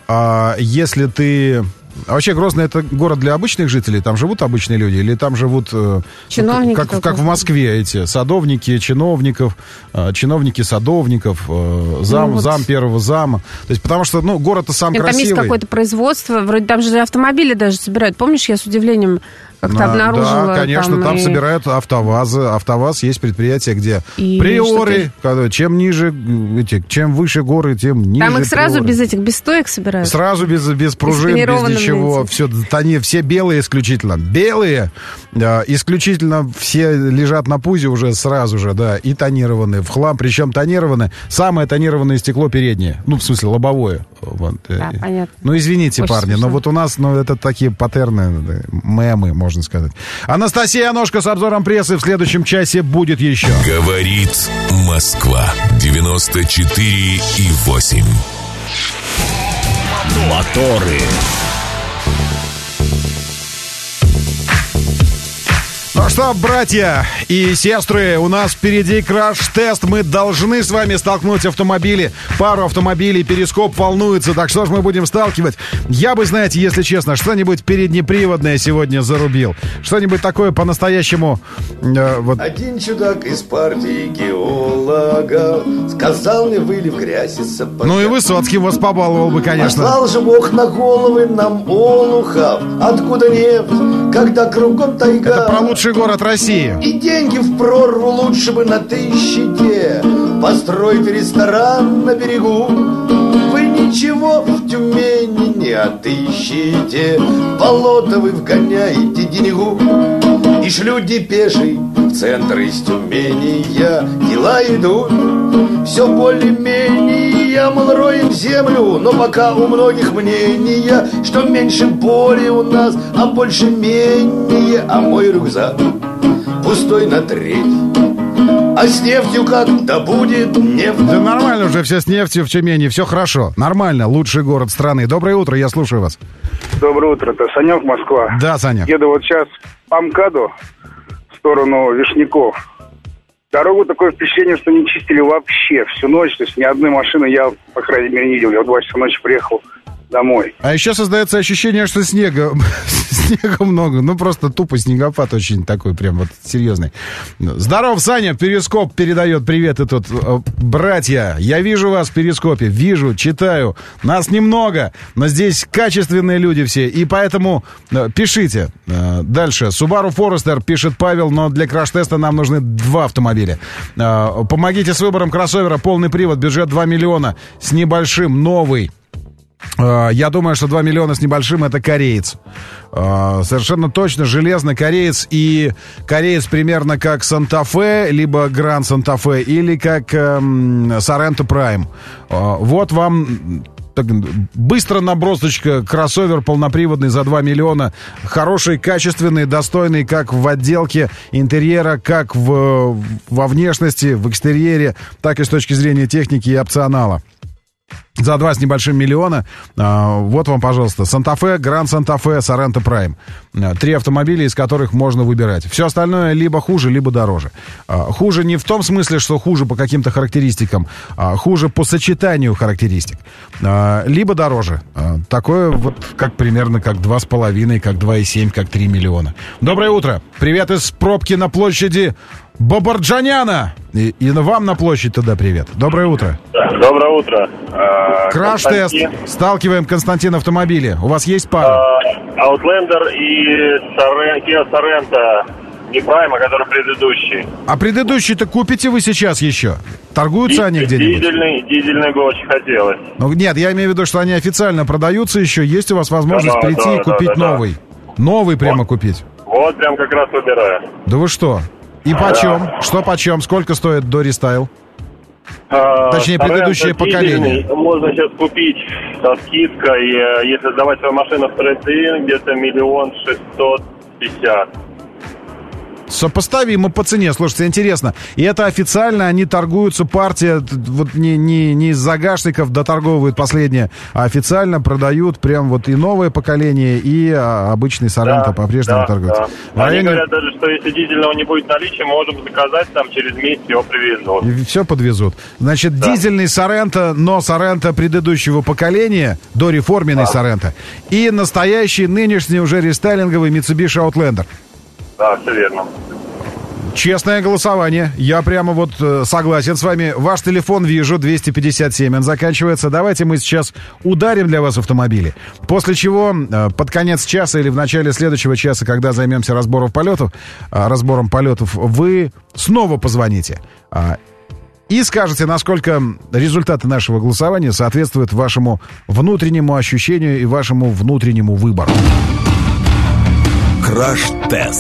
а, если ты... А вообще Грозный — это город для обычных жителей? Там живут обычные люди? Или там живут... Чиновники. Как, как в Москве эти садовники, чиновников, чиновники садовников, зам, ну, вот. зам первого зама. То есть, потому что, ну, город-то сам Нет, красивый. Там есть какое-то производство. Вроде там же автомобили даже собирают. Помнишь, я с удивлением как-то а, обнаружила... Да, конечно, там, там и... собирают автовазы. АвтоВАЗ есть предприятие, где и приоры, когда, чем ниже, эти, чем выше горы, тем ниже Там их сразу приоры. без этих, без стоек собирают? Сразу без, без пружин, без ничего. Все, они все белые исключительно. Белые, да, исключительно все лежат на пузе уже сразу же, да, и тонированные. В хлам, причем тонированные. Самое тонированное стекло переднее. Ну, в смысле, лобовое. Вот. Да, понятно. Ну, извините, очень парни, смешно. Но вот у нас, ну, это такие паттерны, мемы, можно сказать. Анастасия Аношко с обзором прессы в следующем часе будет еще. Говорит Москва. девяносто четыре и восемь. Моторы. Ну что, братья и сестры, у нас впереди краш-тест. Мы должны с вами столкнуть автомобили. Пару автомобилей. Перископ волнуется. Так что ж мы будем сталкивать? Я бы, знаете, если честно, что-нибудь переднеприводное сегодня зарубил. Что-нибудь такое по-настоящему... Э, вот. Один чудак из партии геологов сказал мне, выли в грязь из сапога. Ну и Высоцкий вас побаловал бы, конечно. Послал же Бог на головы нам олухов. Откуда нефть, когда кругом тайга. Это про лучший город России. И деньги в прорву лучше бы на тысячите построить ресторан на берегу. Вы ничего в Тюмени не отыщите, болото вы вгоняете деньгу. И шлют депеши в центр из Тюмени, я, дела идут все более-менее, мол, роем землю, но пока у многих мнения, что меньше боли у нас, а больше менее, а мой рюкзак пустой на треть. А с нефтью как? Да будет нефть. Да нормально уже все с нефтью в Тюмени, все хорошо. Нормально, лучший город страны. Доброе утро, я слушаю вас. Доброе утро, это Санек, Москва. Да, Санек. Еду вот сейчас по МКАДу в сторону Вишняков. Дорогу такое впечатление, что не чистили вообще всю ночь. То есть ни одной машины я, по крайней мере, не видел. Я в два часа ночи приехал домой. А еще создается ощущение, что снега снега много. Ну, просто тупо снегопад очень такой прям вот серьезный. Здоров, Саня, Перископ передает привет. И тут, братья, я вижу вас в Перископе, вижу, читаю. Нас немного, но здесь качественные люди все. И поэтому пишите. Дальше. Subaru Forester, пишет Павел, но для краш-теста нам нужны два автомобиля. Помогите с выбором кроссовера, полный привод, бюджет два миллиона с небольшим, новый. Я думаю, что два миллиона с небольшим — это кореец. Совершенно точно, железный кореец. И кореец примерно как Санта-Фе, либо Гран Санта-Фе, или как эм, Соренто Прайм. Вот вам... Так, быстро набросочка, кроссовер полноприводный за два миллиона. Хороший, качественный, достойный как в отделке интерьера, как в, во внешности, в экстерьере, так и с точки зрения техники и опционала. За два с небольшим миллиона. А, вот вам, пожалуйста, Санта-Фе, Гранд Санта-Фе, Соренто Прайм. А, три автомобиля, из которых можно выбирать. Все остальное либо хуже, либо дороже. А, хуже не в том смысле, что хуже по каким-то характеристикам, а хуже по сочетанию характеристик. А, либо дороже. А, такое вот как примерно как два с половиной, как два и семь, как три миллиона. Доброе утро. Привет из пробки на площади Бабарджаняна. И, и вам на площадь тогда привет. Доброе утро. Доброе утро. Краш-тест. Сталкиваем Константин автомобили. У вас есть пара? Outlander и Kia Sorento. Не Prime, а который предыдущий. А предыдущий-то купите вы сейчас еще? Торгуются Ди- они где-нибудь? Дизельный, дизельный бы очень хотелось. Ну, нет, я имею в виду, что они официально продаются еще. Есть у вас возможность Да, прийти да, и купить да, да, новый? Новый прямо Вот. купить? Вот прям как раз выбираю. Да вы что? И Да. почем? Что почем? Сколько стоит до рестайл? А, Точнее, Sorento предыдущее поколение. дизельный можно сейчас купить со скидкой. э, Если сдавать свою машину в трейд-ин, где-то миллион шестьсот пятьдесят. Сопоставимо по цене. Слушайте, интересно. И это официально они торгуются, партия т- вот не, не, не из загашников доторговывают последнее, а официально продают прям вот и новое поколение, и а, обычный Sorento Да, по-прежнему да, торгуется. да. В Они районе- говорят даже, что если дизельного не будет наличия, можем заказать, там через месяц его привезут. И все подвезут. Значит, Да. дизельный Sorento, но Sorento предыдущего поколения, дореформенный Sorento, и настоящий, нынешний уже рестайлинговый Mitsubishi Outlander. Да, все верно. Честное голосование. Я прямо вот э, согласен с вами. Ваш телефон вижу, двести пятьдесят семь, он заканчивается. Давайте мы сейчас ударим для вас автомобили. После чего э, под конец часа или в начале следующего часа, когда займемся разбором полетов, э, разбором полетов, вы снова позвоните. Э, и скажете, насколько результаты нашего голосования соответствуют вашему внутреннему ощущению и вашему внутреннему выбору. Краш-тест.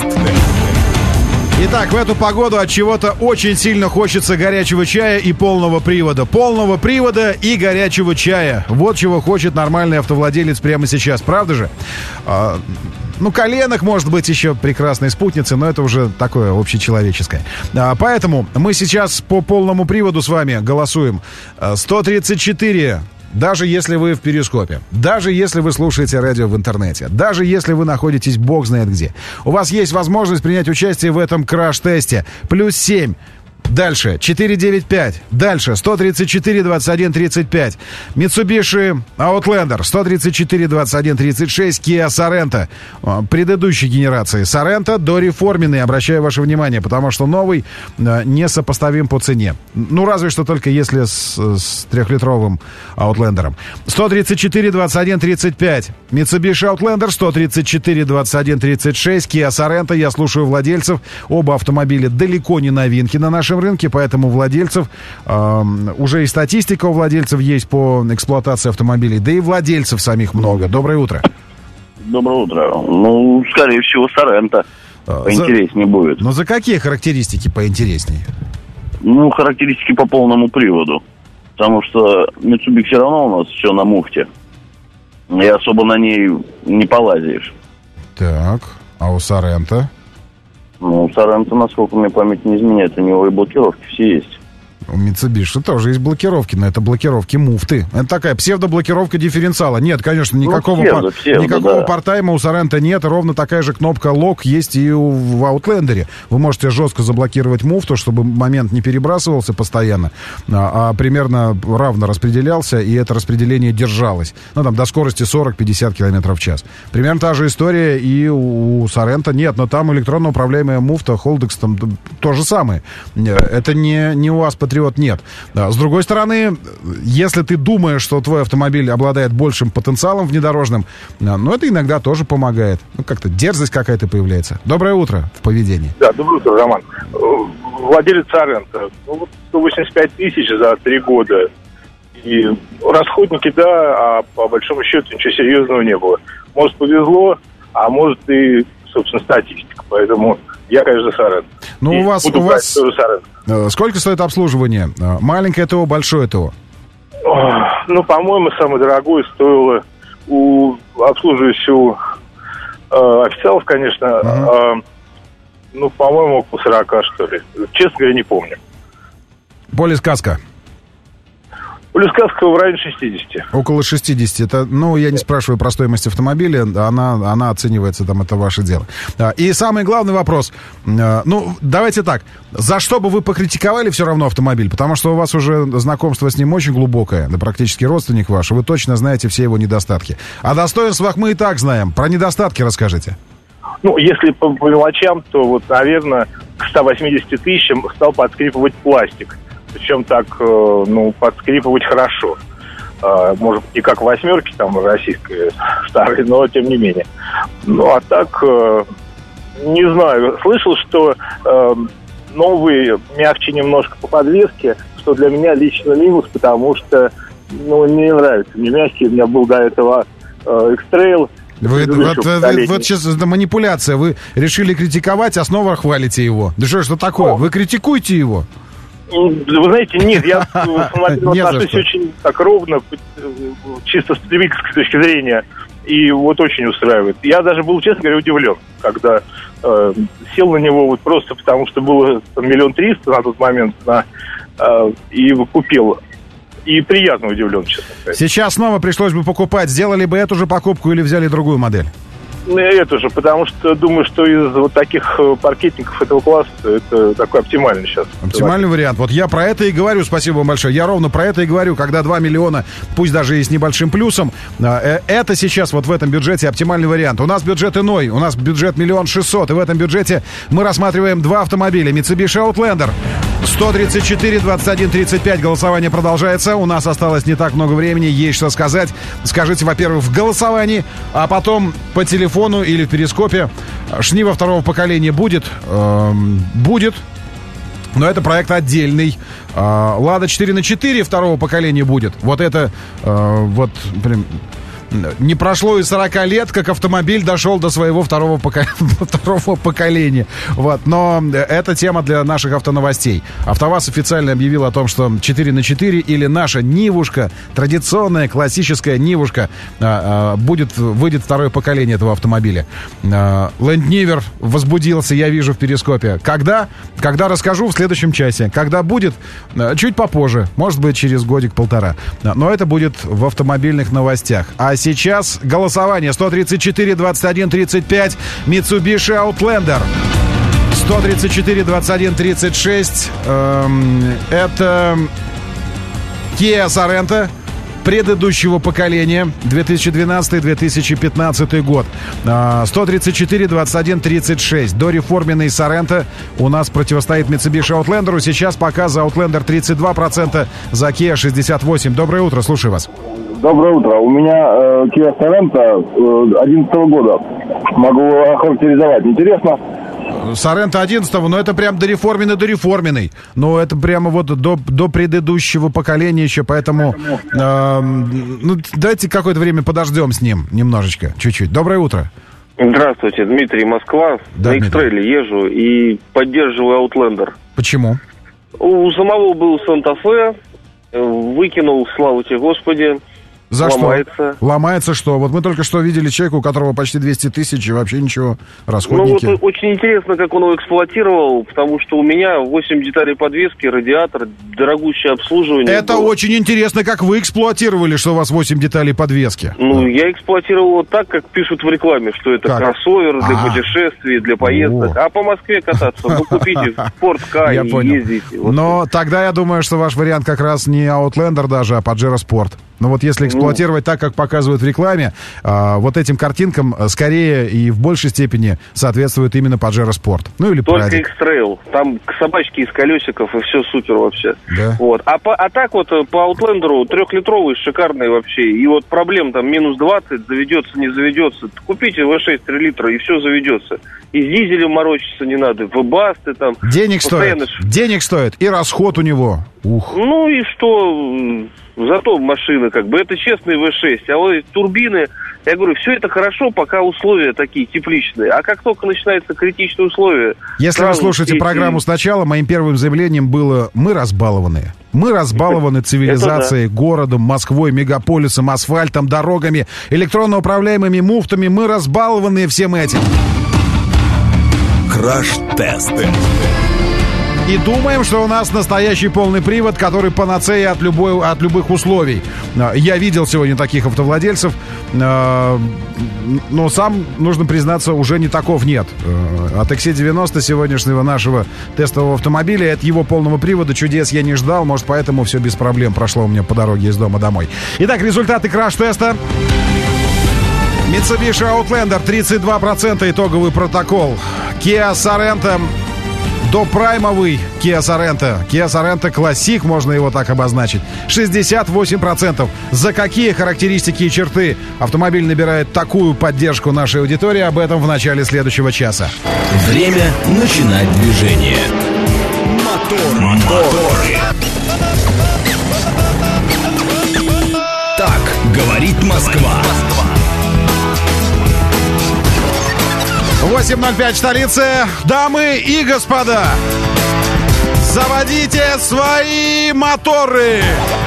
Итак, в эту погоду от чего-то очень сильно хочется горячего чая и полного привода. Полного привода и горячего чая. Вот чего хочет нормальный автовладелец прямо сейчас, правда же? А, ну, коленок, может быть, еще прекрасной спутницы, но это уже такое общечеловеческое. А, поэтому мы сейчас по полному приводу с вами голосуем. А, сто тридцать четыре... Даже если вы в перископе, даже если вы слушаете радио в интернете, даже если вы находитесь бог знает где, у вас есть возможность принять участие в этом краш-тесте. Плюс семь. Дальше, четыре девять пять. Дальше, сто тридцать четыре двадцать один тридцать пять. Mitsubishi Outlander, сто тридцать четыре двадцать один тридцать шесть. Kia Sorento, предыдущей генерации. Sorento дореформенный, обращаю ваше внимание, потому что новый несопоставим по цене. Ну, разве что только если с, с трехлитровым Outlander. сто тридцать четыре двадцать один тридцать пять. Mitsubishi Outlander, сто тридцать четыре двадцать один тридцать шесть. Kia Sorento, я слушаю владельцев. Оба автомобиля далеко не новинки на нашем рынке, поэтому владельцев, э, уже и статистика у владельцев есть по эксплуатации автомобилей, да и владельцев самих много. Доброе утро. Доброе утро. Ну, скорее всего, Sorento поинтереснее за... будет. Но за какие характеристики поинтереснее? Ну, характеристики по полному приводу. Потому что Mitsubishi все равно у нас все на муфте. И особо на ней не полазишь. Так, а у Sorento? Ну, у Sorento, насколько мне память не изменяет, у него и блокировки все есть. У Mitsubishi тоже есть блокировки, но это блокировки муфты. Это такая псевдоблокировка дифференциала. Нет, конечно, никакого, ну, псевдо, псевдо, никакого да. партайма у Sorento нет. Ровно такая же кнопка лок есть и у, в Outlander. Вы можете жестко заблокировать муфту, чтобы момент не перебрасывался постоянно, а, а примерно равно распределялся, и это распределение держалось. Ну, там, до скорости сорок-пятьдесят километров в час. Примерно та же история и у, у Sorento. Нет, но там электронно управляемая муфта, Holdex, там то же самое. Это не, не у вас Patriot нет. С другой стороны, если ты думаешь, что твой автомобиль обладает большим потенциалом внедорожным, ну, это иногда тоже помогает. Ну, как-то дерзость какая-то появляется. Доброе утро в поведении. Да, доброе утро, Роман. Владелец Sorento. Ну, вот сто восемьдесят пять тысяч за три года. И расходники, да, а по большому счету ничего серьезного не было. Может, повезло, а может и, собственно, статистика. Поэтому я, конечно, Sorento. Ну, и у вас... буду у брать вас... тоже Sorento. Сколько стоит обслуживание? Маленькое ТО, большое ТО? Ну, по-моему, самое дорогое стоило у обслуживающего э, официалов, конечно, uh-huh. э, ну, по-моему, около сорока, что ли. Честно говоря, не помню. Полис Каска? Полис Каска в районе шестидесяти. Около шестидесяти. Это, ну, я не спрашиваю про стоимость автомобиля, она, она оценивается, там, это ваше дело. И самый главный вопрос. Ну, давайте так. За что бы вы покритиковали все равно автомобиль? Потому что у вас уже знакомство с ним очень глубокое, да практически родственник ваш, вы точно знаете все его недостатки. О достоинствах мы и так знаем. Про недостатки расскажите. ну, если по, по мелочам, то вот, наверное, к ста восьмидесяти тысячам стал подскрипывать пластик. Причем так, э, ну, подскрипывать хорошо. Э, может, не как восьмерки там российской старой, но тем не менее. Ну, а так, э, не знаю, слышал, что э, новые мягче немножко по подвеске, что для меня лично минус, потому что, ну, не нравится мне мягкий. У меня был до этого э, X-Trail. Вы, вот, вот, вот сейчас это манипуляция. Вы решили критиковать, а снова хвалите его. Да что, что такое? О. Вы критикуете его? Вы знаете, нет, я смотрел, отношусь очень так ровно, чисто с потребительской точки зрения, и вот очень устраивает. Я даже был, честно говоря, удивлен, когда э, сел на него вот просто потому, что было там, миллион триста на тот момент, на, э, и купил. И приятно удивлен, честно сказать. Сейчас снова пришлось бы покупать. Сделали бы эту же покупку или взяли другую модель? Ну, эту же, потому что думаю, что из вот таких паркетников этого класса это такой оптимальный сейчас. Оптимальный вариант. Вот я про это и говорю, спасибо вам большое. Я ровно про это и говорю, когда два миллиона, пусть даже и с небольшим плюсом, это сейчас вот в этом бюджете оптимальный вариант. У нас бюджет иной, у нас бюджет миллион шестьсот, и в этом бюджете мы рассматриваем два автомобиля. Mitsubishi Outlander. сто тридцать четыре двадцать один тридцать пять. Голосование продолжается. У нас осталось не так много времени. Есть что сказать. Скажите, во-первых, в голосовании, а потом по телефону или в перископе. Шнива второго поколения будет. Эм, будет. Но это проект отдельный. Э, Лада четыре на четыре второго поколения будет. Вот это э, вот прям... Не прошло и сорока лет, как автомобиль дошел до своего второго, пока... второго поколения. Вот. Но это тема для наших автоновостей. АвтоВАЗ официально объявил о том, что четыре на четыре или наша Нивушка, традиционная классическая Нивушка, будет, выйдет второе поколение этого автомобиля. Land Niver возбудился, я вижу в перископе. Когда? Когда расскажу в следующем часе. Когда будет? Чуть попозже. Может быть, через годик-полтора. Но это будет в автомобильных новостях. А сейчас голосование. сто тридцать четыре двадцать один тридцать пять. Mitsubishi Outlander. сто тридцать четыре двадцать один тридцать шесть. Эм, это Kia Sorento предыдущего поколения. две тысячи двенадцатый - две тысячи пятнадцатый год. сто тридцать четыре двадцать один тридцать шесть. Дореформенный Sorento у нас противостоит Mitsubishi Outlander. Сейчас пока за Outlander тридцать два процента, за Kia шестьдесят восемь процентов. Доброе утро, слушаю вас. Доброе утро. У меня э, Kia Sorento одиннадцатого года. Могу охарактеризовать. Интересно? Sorento одиннадцатого, но это прям дореформенный, дореформенный. Но это прямо вот до, до предыдущего поколения еще, поэтому э, ну, давайте какое-то время подождем с ним немножечко, чуть-чуть. Доброе утро. Здравствуйте, Дмитрий, Москва. Да, на X-Trail езжу и поддерживаю Outlander. Почему? У самого был Санта-Фе, выкинул, слава тебе Господи. За ломается. что? Ломается что? Вот мы только что видели человека, у которого почти двести тысяч, и вообще ничего, расходники. Ну вот очень интересно, как он его эксплуатировал, потому что у меня восемь деталей подвески, радиатор, дорогущее обслуживание. Это было. Очень интересно, как вы эксплуатировали, что у вас восемь деталей подвески. Ну, да. Я эксплуатировал его так, как пишут в рекламе, что это как? Кроссовер для А-а-а. путешествий, для поездок. О. А по Москве кататься, ну купите спорт-кар и ездите. Но тогда я думаю, что ваш вариант как раз не Outlander даже, а Pajero Sport. Но вот если эксплуатировать так, как показывают в рекламе, э, вот этим картинкам скорее и в большей степени соответствует именно Pajero Sport. Ну или Только Prado. X-Trail. Там собачки из колесиков, и все супер вообще. Да. Вот. А, по, а так вот по Outlander'у трехлитровый, шикарный вообще. И вот проблем там минус двадцать, заведется, не заведется. Купите ви шесть три литра, и все заведется. И с дизелем морочиться не надо. Вебасты там. Денег постоянно... стоит. Денег стоит. И расход у него. Ух. Ну и что... Зато машина, как бы, это честный ви шесть. А вот турбины, я говорю, все это хорошо, пока условия такие тепличные. А как только начинаются критичные условия... Если вы слушаете эти... программу сначала, моим первым заявлением было: мы разбалованные. Мы разбалованы цивилизацией, да. городом, Москвой, мегаполисом, асфальтом, дорогами, электронно управляемыми муфтами. Мы разбалованные всем этим. Краш-тесты. И думаем, что у нас настоящий полный привод, который панацея от, любой, от любых условий. Я видел сегодня таких автовладельцев, но сам, нужно признаться, уже не таков нет. От икс си девяносто сегодняшнего нашего тестового автомобиля, от его полного привода чудес я не ждал, может, поэтому все без проблем прошло у меня по дороге из дома домой. Итак, результаты краш-теста. Mitsubishi Outlander тридцать два процента итоговый протокол. Kia Sorento допраймовый Kia Sorento. Kia Sorento Classic, можно его так обозначить. шестьдесят восемь процентов. За какие характеристики и черты автомобиль набирает такую поддержку нашей аудитории? Об этом в начале следующего часа. Время начинать движение. Мотор, моторы. Так говорит Москва. восемь ноль пять в столице. Дамы и господа, заводите свои моторы.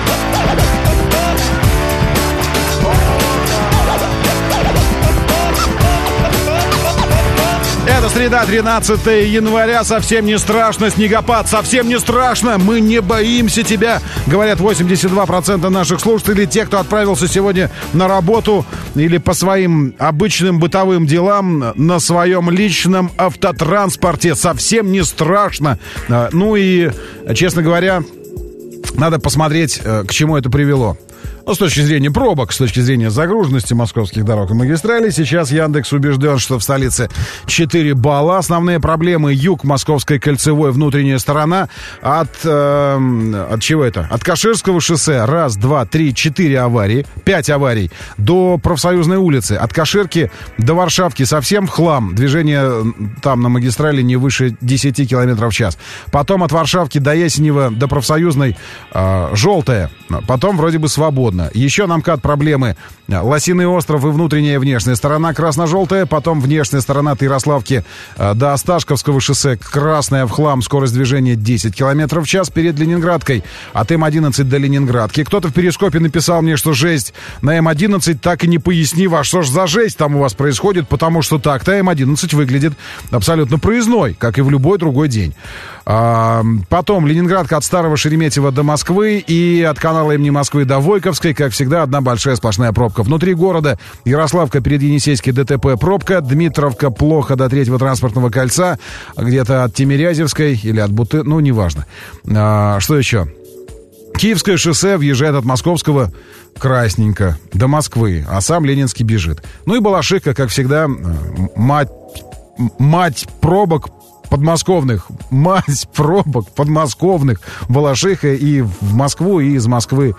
Это среда, тринадцатое января. Совсем не страшно, снегопад, совсем не страшно. Мы не боимся тебя, говорят восемьдесят два процента наших слушателей. Те, кто отправился сегодня на работу или по своим обычным бытовым делам на своем личном автотранспорте. Совсем не страшно. Ну и, честно говоря, надо посмотреть, к чему это привело. Ну, с точки зрения пробок, с точки зрения загруженности московских дорог и магистралей, сейчас Яндекс убежден, что в столице четыре балла. Основные проблемы: юг, Московская кольцевой, внутренняя сторона. От, э, от чего это? От Каширского шоссе раз, два, три, четыре аварии, пять аварий до Профсоюзной улицы. От Каширки до Варшавки совсем в хлам. Движение там на магистрали не выше десять километров в час. Потом от Варшавки до Ясенева, до Профсоюзной э, желтая. Потом вроде бы свободно. Еще на МКАД проблемы: Лосиный остров и внутренняя и внешняя сторона красно-желтая. Потом внешняя сторона от Ярославки до Осташковского шоссе красная в хлам. Скорость движения десять километров в час перед Ленинградкой. От Эм одиннадцать до Ленинградки. Кто-то в перископе написал мне, что жесть на Эм одиннадцать, так и не пояснив, а что ж за жесть там у вас происходит, потому что так-то Эм одиннадцать выглядит абсолютно проездной, как и в любой другой день. А, потом Ленинградка от Старого Шереметьево до Москвы и от канала имени Москвы до Войковской, как всегда, одна большая сплошная пробка. Внутри города Ярославка перед Енисейской ДТП пробка, Дмитровка плохо до третьего транспортного кольца, где-то от Тимирязевской или от Буты, ну, неважно. А, что еще? Киевское шоссе въезжает от Московского красненько до Москвы, а сам Ленинский бежит. Ну и Балашихка, как всегда, мать, мать пробок подмосковных, мать пробок подмосковных, Балашиха и в Москву, и из Москвы.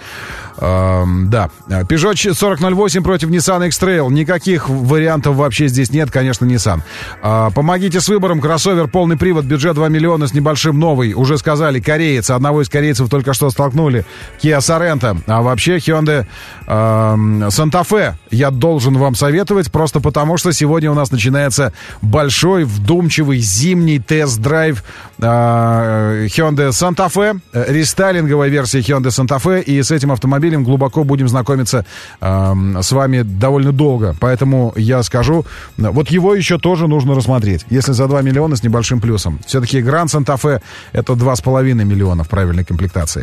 Э, да. Peugeot сорок ноль восемь против Nissan X-Trail. Никаких вариантов вообще здесь нет, конечно, Nissan. Э, помогите с выбором. Кроссовер, полный привод, бюджет два миллиона с небольшим, новый. Уже сказали, кореец. Одного из корейцев только что столкнули. Kia Sorento. А вообще Hyundai э, Santa Fe я должен вам советовать, просто потому что сегодня у нас начинается большой, вдумчивый, зимний тест-драйв э, Hyundai Santa Fe, рестайлинговая версия Hyundai Santa Fe, и с этим автомобилем глубоко будем знакомиться э, с вами довольно долго, поэтому я скажу, вот его еще тоже нужно рассмотреть, если за два миллиона с небольшим плюсом. Все-таки Grand Santa Fe это два с половиной миллиона в правильной комплектации.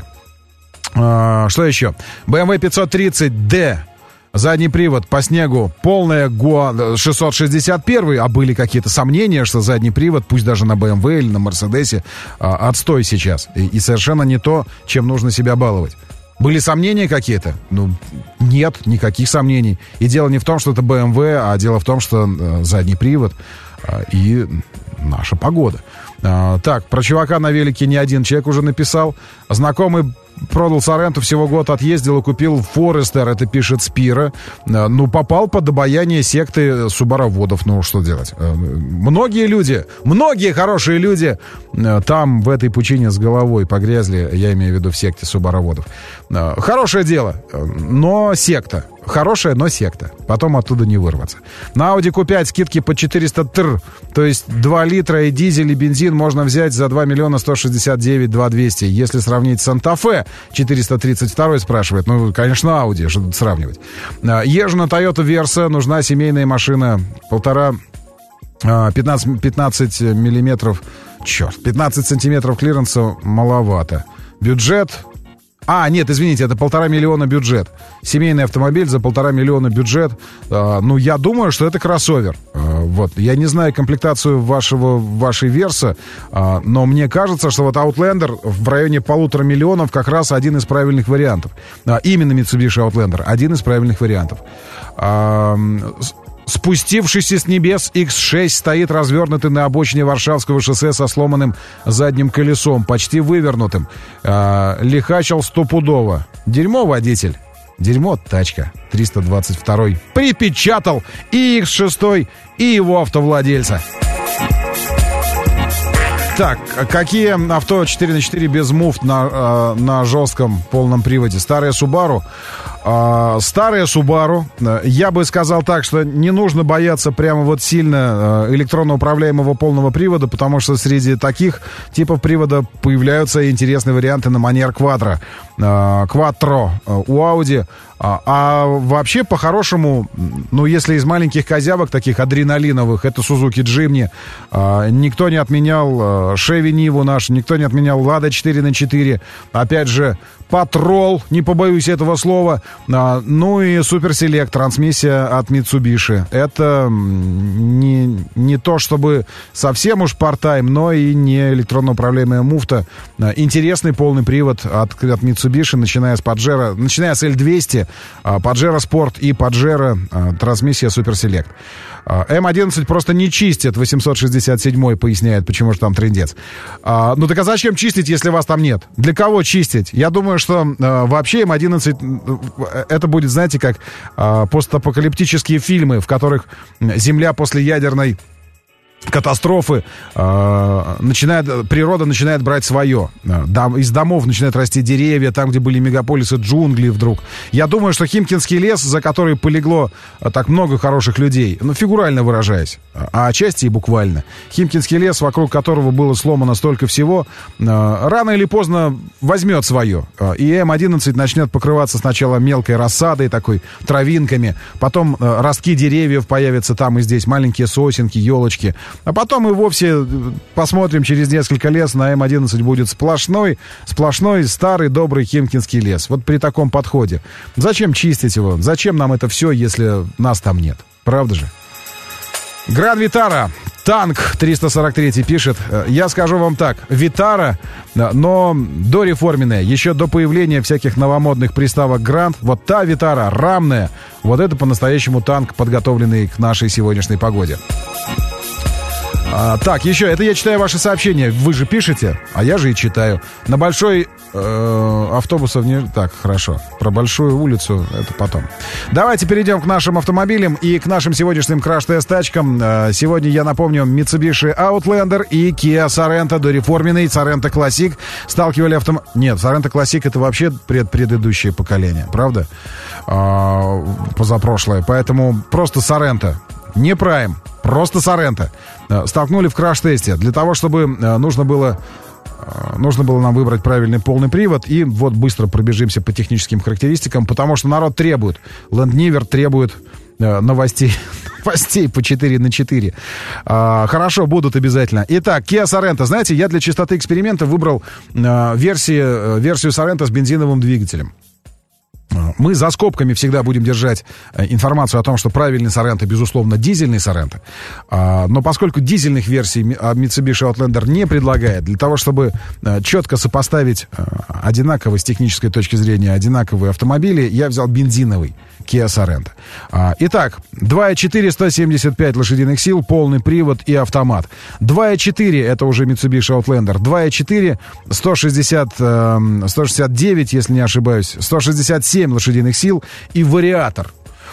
Э, что еще? бэ эм вэ пятьсот тридцать ди. Задний привод по снегу, полная ГУА шестьсот шестьдесят один, а были какие-то сомнения, что задний привод, пусть даже на бэ эм вэ или на Мерседесе, отстой сейчас. И, и совершенно не то, чем нужно себя баловать. Были сомнения какие-то? Ну, нет, никаких сомнений. И дело не в том, что это бэ эм вэ, а дело в том, что задний привод и наша погода. Так, про чувака на велике не один человек уже написал. Знакомый продал Соренто, всего год отъездил и купил Форестер, это пишет Спира. Ну, попал под обаяние секты субароводов. Ну, что делать? Многие люди, многие хорошие люди там, в этой пучине с головой погрязли, я имею в виду в секте субароводов. Хорошее дело, но секта. Хорошая, но секта. Потом оттуда не вырваться. На Audi кью пять скидки по четыреста тысяч. То есть два литра и дизель, и бензин можно взять за два миллиона сто шестьдесят девять тысяч двести. Если сравнить с Santa Fe, четыреста тридцать два спрашивает. Ну, конечно, Audi, что тут сравнивать. Езжу на Toyota Versa. Нужна семейная машина. Полтора... пятнадцать, пятнадцать миллиметров... Черт, пятнадцать сантиметров клиренса маловато. Бюджет... А, нет, извините, это полтора миллиона бюджет. Семейный автомобиль за полтора миллиона бюджет. А, ну, я думаю, что это кроссовер. А, вот. Я не знаю комплектацию вашего, вашей Верса, а, но мне кажется, что вот Outlander в районе полутора миллионов как раз один из правильных вариантов. А, именно Mitsubishi Outlander, один из правильных вариантов. А, Спустившийся с небес икс шесть стоит развернутый на обочине Варшавского шоссе со сломанным задним колесом, почти вывернутым. А, лихачил стопудово. Дерьмо, водитель. Дерьмо, тачка. триста двадцать второй припечатал и икс шесть, и его автовладельца. Так, какие авто четыре на четыре без муфт на, на жестком полном приводе? Старая Subaru. Старая Subaru. Я бы сказал так, что не нужно бояться прямо вот сильно электронно управляемого полного привода, потому что среди таких типов привода появляются интересные варианты на манер Quattro. Quattro у Audi. А, а вообще, по-хорошему, ну, если из маленьких козявок, таких адреналиновых, это Suzuki Jimny, а, никто не отменял а, Chevy Niva наш, никто не отменял Lada четыре на четыре, опять же, Patrol, не побоюсь этого слова, а, ну и Super Select, трансмиссия от Mitsubishi. Это не, не то, чтобы совсем уж part-time, но и не электронно управляемая муфта. А, интересный полный привод от, от Mitsubishi, начиная с Pajero, начиная с эль двести, Pajero Sport и Pajero трансмиссия Super Select. эм одиннадцать просто не чистит, восемьсот шестьдесят семь поясняет, почему же там трындец. А, ну так а зачем чистить, если вас там нет? Для кого чистить? Я думаю, что а, вообще эм одиннадцать это будет, знаете, как а, постапокалиптические фильмы, в которых Земля после ядерной катастрофы э, начинает, природа начинает брать свое. Дом, из домов начинают расти деревья, там, где были мегаполисы, джунгли вдруг. Я думаю, что Химкинский лес, за который полегло так много хороших людей, ну, фигурально выражаясь, а отчасти и буквально. Химкинский лес, вокруг которого было сломано столько всего, э, рано или поздно возьмет свое. И эм одиннадцать начнет покрываться сначала мелкой рассадой, такой травинками, потом э, ростки деревьев появятся там и здесь, маленькие сосенки, елочки. А потом и вовсе посмотрим через несколько лет, на эм одиннадцать будет сплошной, сплошной старый добрый Химкинский лес. Вот при таком подходе. Зачем чистить его? Зачем нам это все, если нас там нет? Правда же? Гран Витара, танк триста сорок три пишет. Я скажу вам так, Витара, но дореформенная, еще до появления всяких новомодных приставок Гранд, вот та Витара, рамная, вот это по-настоящему танк, подготовленный к нашей сегодняшней погоде. А, так, еще, это я читаю ваши сообщения. Вы же пишете, а я же и читаю. На большой э, автобусов не... Так, хорошо. Про большую улицу это потом. Давайте перейдем к нашим автомобилям и к нашим сегодняшним краш-тест-тачкам. Э, сегодня, я напомню, Mitsubishi Outlander и Kia Sorento дореформенный, Sorento Classic сталкивали автом... Нет, Sorento Classic это вообще пред предыдущее поколение, правда? Э, позапрошлое. Поэтому просто Sorento. Не Prime, просто Sorento. Столкнули в краш-тесте. Для того, чтобы нужно было, нужно было нам выбрать правильный полный привод. И вот быстро пробежимся по техническим характеристикам, потому что народ требует. Land Rover требует новостей, новостей по четыре на четыре. А, хорошо, будут обязательно. Итак, Kia Sorento. Знаете, я для чистоты эксперимента выбрал а, версии, версию Sorento с бензиновым двигателем. Мы за скобками всегда будем держать информацию о том, что правильный Sorento, безусловно, дизельный Sorento. Но поскольку дизельных версий Mitsubishi Outlander не предлагает, для того, чтобы четко сопоставить одинаково с технической точки зрения одинаковые автомобили, я взял бензиновый Kia Sorento. Итак, два и четыре, сто семьдесят пять лошадиных сил, полный привод и автомат. два и четыре, это уже Mitsubishi Outlander. два и четыре, сто шестьдесят, сто шестьдесят девять, если не ошибаюсь, сто шестьдесят семь лошадиных сил и вариатор.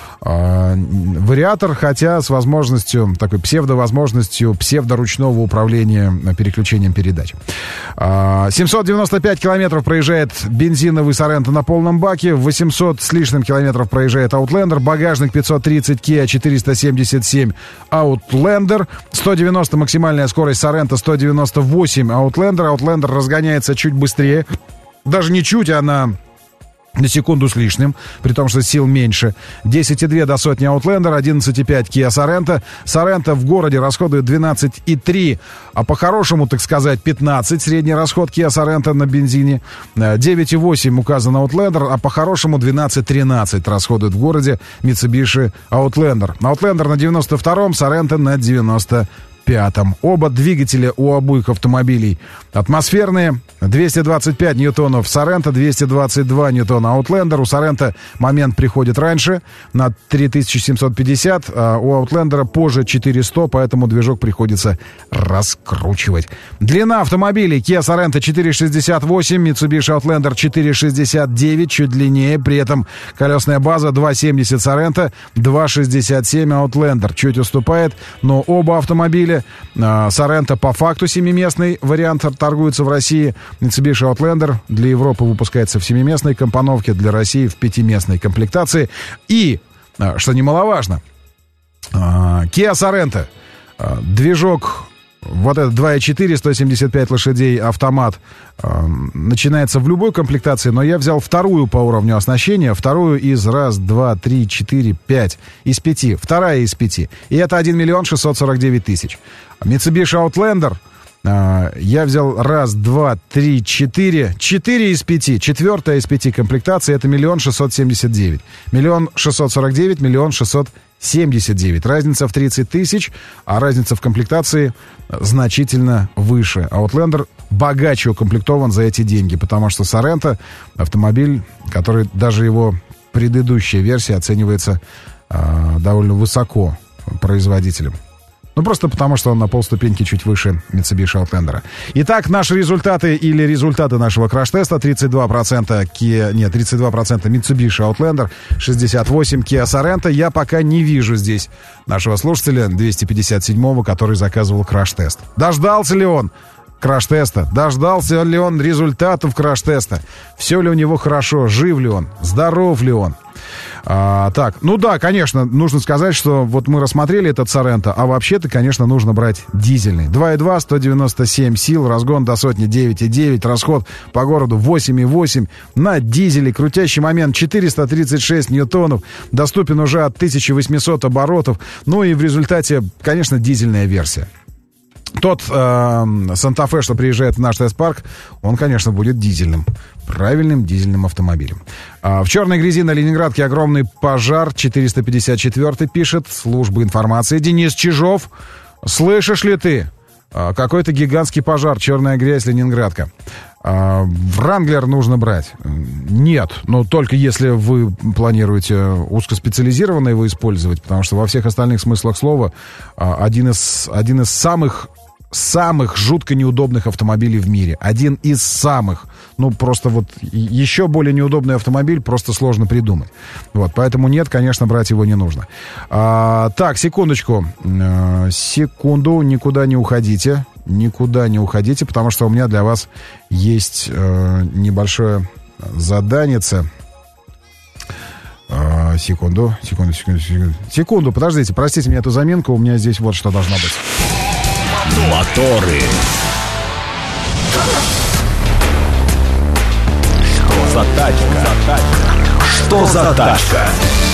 А, вариатор, хотя с возможностью, такой псевдовозможностью псевдоручного управления переключением передач. А, семьсот девяносто пять километров проезжает бензиновый Sorento на полном баке, восемьсот с лишним километров проезжает Outlander, багажник пятьсот тридцать, Kia четыреста семьдесят семь, Outlander, сто девяносто максимальная скорость Sorento, сто девяносто восемь Outlander, Outlander разгоняется чуть быстрее, даже не чуть, а на... на секунду с лишним, при том, что сил меньше. десять и два до сотни Outlander, одиннадцать и пять Kia Sorento. Sorento в городе расходует двенадцать и три, а по-хорошему, так сказать, пятнадцать средний расход Kia Sorento на бензине. девять и восемь указан Outlander, а по-хорошему двенадцать тринадцать расходует в городе Mitsubishi Outlander. Outlander на девяносто втором, Sorento на девяносто пятом. Оба двигателя у обоих автомобилей атмосферные. двести двадцать пять ньютонов Соренто, двести двадцать два ньютона Outlander. У Соренто момент приходит раньше, на три тысячи семьсот пятьдесят, а у Outlander позже четыреста, поэтому движок приходится раскручивать. Длина автомобилей: Kia Sorento четыре шестьдесят восемь, Mitsubishi Outlander четыре шестьдесят девять, чуть длиннее, при этом колесная база два семьдесят Sorento, два шестьдесят семь Outlander, чуть уступает, но оба автомобиля Sorento по факту семиместный вариант торгуется в России. Mitsubishi Outlander для Европы выпускается в семиместной компоновке, для России в пятиместной комплектации. И, что немаловажно, Kia Sorento, движок вот этот два и четыре, сто семьдесят пять лошадей, автомат, начинается в любой комплектации, но я взял вторую по уровню оснащения, вторую из раз, два, три, четыре, пять, из пяти, вторая из пяти. И это один миллион шестьсот сорок девять тысяч. Mitsubishi Outlander я взял раз, два, три, четыре, четыре из пяти, четвертая из пяти комплектаций, это миллион шестьсот семьдесят девять. Миллион шестьсот сорок девять, миллион шестьсот семьдесят девять. Разница в тридцать тысяч, а разница в комплектации значительно выше. Outlander богаче укомплектован за эти деньги, потому что Sorento автомобиль, который даже его предыдущая версия оценивается э, довольно высоко производителем. Ну, просто потому, что он на полступеньки чуть выше Mitsubishi Outlander. Итак, наши результаты или результаты нашего краш-теста: тридцать два процента Kia, нет, тридцать два процента Mitsubishi Outlander, шестьдесят восемь Kia Sorento. Я пока не вижу здесь нашего слушателя двести пятьдесят седьмого, который заказывал краш-тест. Дождался ли он краш-теста? Дождался ли он результатов краш-теста? Все ли у него хорошо? Жив ли он? Здоров ли он? А, так, ну да, конечно, нужно сказать, что вот мы рассмотрели этот Sorento, а вообще-то, конечно, нужно брать дизельный. два и два, сто девяносто семь сил, разгон до сотни девять и девять, расход по городу восемь и восемь, на дизеле, крутящий момент четыреста тридцать шесть ньютонов, доступен уже от тысяча восемьсот оборотов, ну и в результате, конечно, дизельная версия. Тот э, Санта-Фе, что приезжает в наш тест-парк, он, конечно, будет дизельным. Правильным дизельным автомобилем. А в черной грязи на Ленинградке огромный пожар. четыреста пятьдесят четвёртый пишет, служба информации. Денис Чижов, слышишь ли ты? А, какой-то гигантский пожар, черная грязь, Ленинградка. А, Вранглер нужно брать? Нет, но только если вы планируете узкоспециализированно его использовать, потому что во всех остальных смыслах слова один из, один из самых самых жутко неудобных автомобилей в мире. Один из самых. Ну, просто вот еще более неудобный автомобиль просто сложно придумать. Вот, поэтому нет, конечно, брать его не нужно. А, так, секундочку. А, секунду, никуда не уходите. Никуда не уходите, потому что у меня для вас есть а, небольшое заданице. А, секунду, секунду, секунду, секунду. Секунду, подождите, простите мне эту заминку. У меня здесь вот что должно быть. Моторы. Что за тачка? Что за тачка?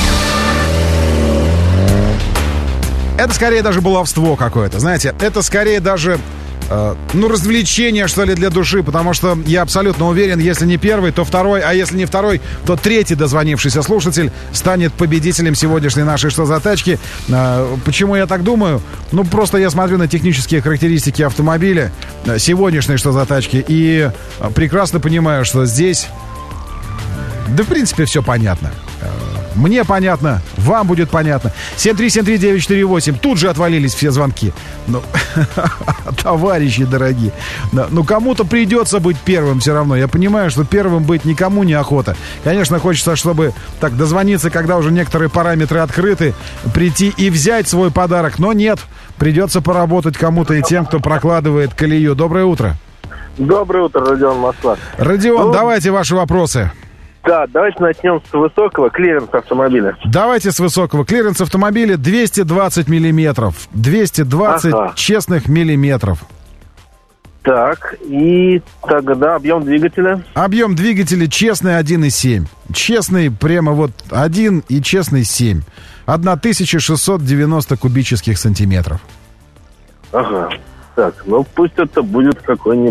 Это скорее даже баловство какое-то, знаете. Это скорее даже, э, ну, развлечение, что ли, для души. Потому что я абсолютно уверен, если не первый, то второй. А если не второй, то третий дозвонившийся слушатель станет победителем сегодняшней нашей «Что за тачки?». Э, почему я так думаю? Ну, просто я смотрю на технические характеристики автомобиля, э, сегодняшней «Что за тачки?», и э, прекрасно понимаю, что здесь, да, в принципе, все понятно. Мне понятно, вам будет понятно. семь три семь три девять четыре восемь. Тут же отвалились все звонки. Ну, товарищи дорогие, ну, кому-то придется быть первым все равно. Я понимаю, что первым быть никому не охота. Конечно, хочется, чтобы так дозвониться, когда уже некоторые параметры открыты, прийти и взять свой подарок. Но нет, придется поработать кому-то и тем, кто прокладывает колею. Доброе утро. Доброе утро, Родион, Москва. Родион, ну, давайте ваши вопросы. Да, давайте начнем с высокого, клиренс автомобиля. Давайте с высокого. Клиренс автомобиля двести двадцать миллиметров. двести двадцать ага. честных миллиметров. Так, и тогда объем двигателя? Объем двигателя честный один и семь. Честный прямо вот один и честный семь. тысяча шестьсот девяносто кубических сантиметров. Ага. Так, ну пусть это будет какой-нибудь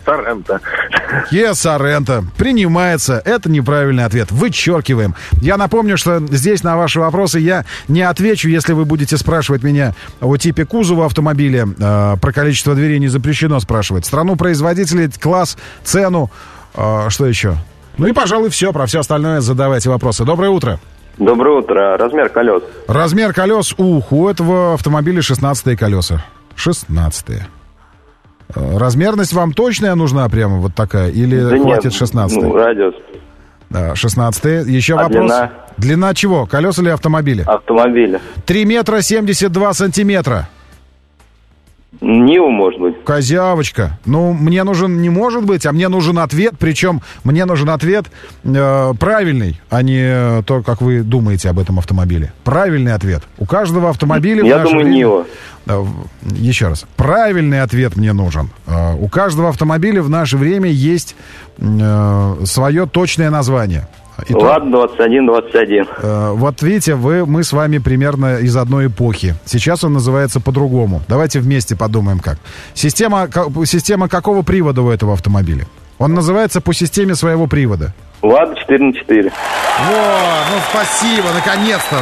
Sorento. Kia Sorento. Принимается. Это неправильный ответ. Вычеркиваем. Я напомню, что здесь на ваши вопросы я не отвечу, если вы будете спрашивать меня о типе кузова автомобиля. Э, про количество дверей не запрещено спрашивать. Страну производителей, класс, цену. Э, что еще? Ну и, пожалуй, все. Про все остальное задавайте вопросы. Доброе утро. Доброе утро. Размер колес. Размер колес. Ух, у этого автомобиля шестнадцатые колеса. шестнадцатые. Размерность вам точная нужна прямо вот такая? Или да хватит шестнадцатые? Ну, радиус. Да, шестнадцатые. Еще а вопрос. Длина? Длина чего? Колес или автомобиля? Автомобиля. три метра семьдесят два сантиметра. Нива, может быть. Козявочка. Ну, мне нужен, не может быть, а мне нужен ответ. Причем мне нужен ответ э, правильный, а не то, как вы думаете об этом автомобиле. Правильный ответ. У каждого автомобиля... Я думаю, время... Нива. Э, еще раз. Правильный ответ мне нужен. Э, у каждого автомобиля в наше время есть э, свое точное название. Лад двадцать один двадцать один. Э, вот видите, вы, мы с вами примерно из одной эпохи. Сейчас он называется по-другому. Давайте вместе подумаем как. Система, система какого привода у этого автомобиля? Он называется по системе своего привода. Лада четыре на четыре. Во, ну спасибо, наконец-то.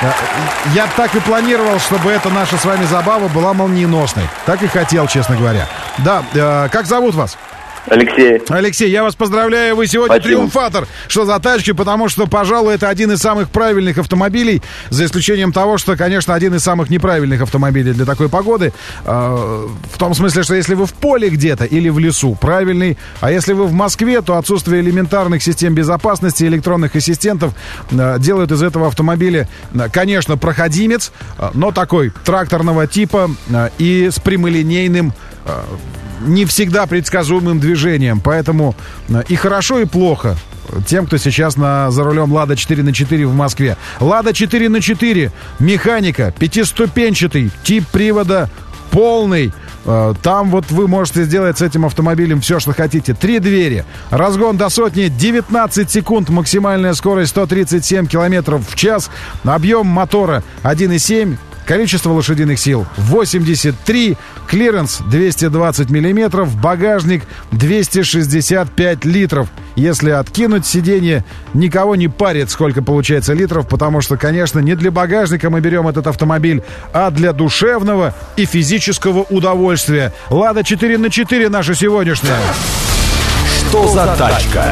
Я так и планировал, чтобы эта наша с вами забава была молниеносной. Так и хотел, честно говоря. Да, э, как зовут вас? Алексей. Алексей, я вас поздравляю, вы сегодня Спасибо. Триумфатор. Что за тачки, потому что, пожалуй, это один из самых правильных автомобилей, за исключением того, что, конечно, один из самых неправильных автомобилей для такой погоды. Э, в том смысле, что если вы в поле где-то или в лесу, правильный. А если вы в Москве, то отсутствие элементарных систем безопасности, электронных ассистентов э, делают из этого автомобиля, э, конечно, проходимец, э, но такой тракторного типа э, и с прямолинейным э, не всегда предсказуемым движением. Поэтому и хорошо, и плохо тем, кто сейчас на, за рулем Лада четыре на четыре в Москве. Лада четыре на четыре, механика, пятиступенчатый, тип привода полный. Там вот вы можете сделать с этим автомобилем все, что хотите. Три двери, разгон до сотни девятнадцать секунд, максимальная скорость сто тридцать семь километров в час, объем мотора один и семь. Количество лошадиных сил восемьдесят три, клиренс двести двадцать миллиметров, багажник двести шестьдесят пять литров. Если откинуть сиденье, никого не парит, сколько получается литров, потому что, конечно, не для багажника мы берем этот автомобиль, а для душевного и физического удовольствия. Лада четыре на четыре наша сегодняшняя. Что за тачка?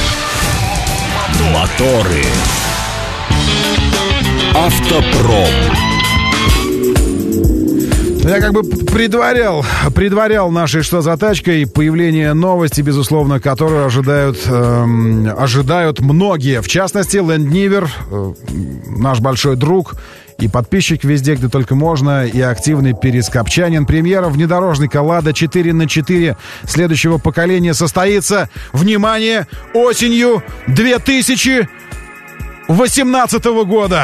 Моторы. Автопром. Я как бы предварял, предварял нашей «Что за тачкой» появление новости, безусловно, которую ожидают, эм, ожидают многие. В частности, Лэнднивер, э, наш большой друг и подписчик везде, где только можно, и активный перископчанин. Премьера внедорожника «Лада четыре на четыре» следующего поколения состоится, внимание, осенью две тысячи восемнадцатого года.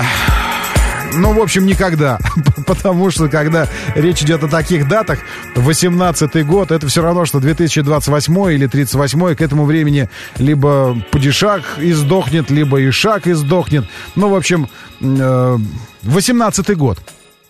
Ну, в общем, никогда. Потому что, когда речь идет о таких датах, восемнадцатый год, это все равно, что две тысячи двадцать восьмой или тридцать восьмой. К этому времени либо падишах издохнет, либо ишак издохнет. Ну, в общем, восемнадцатый год.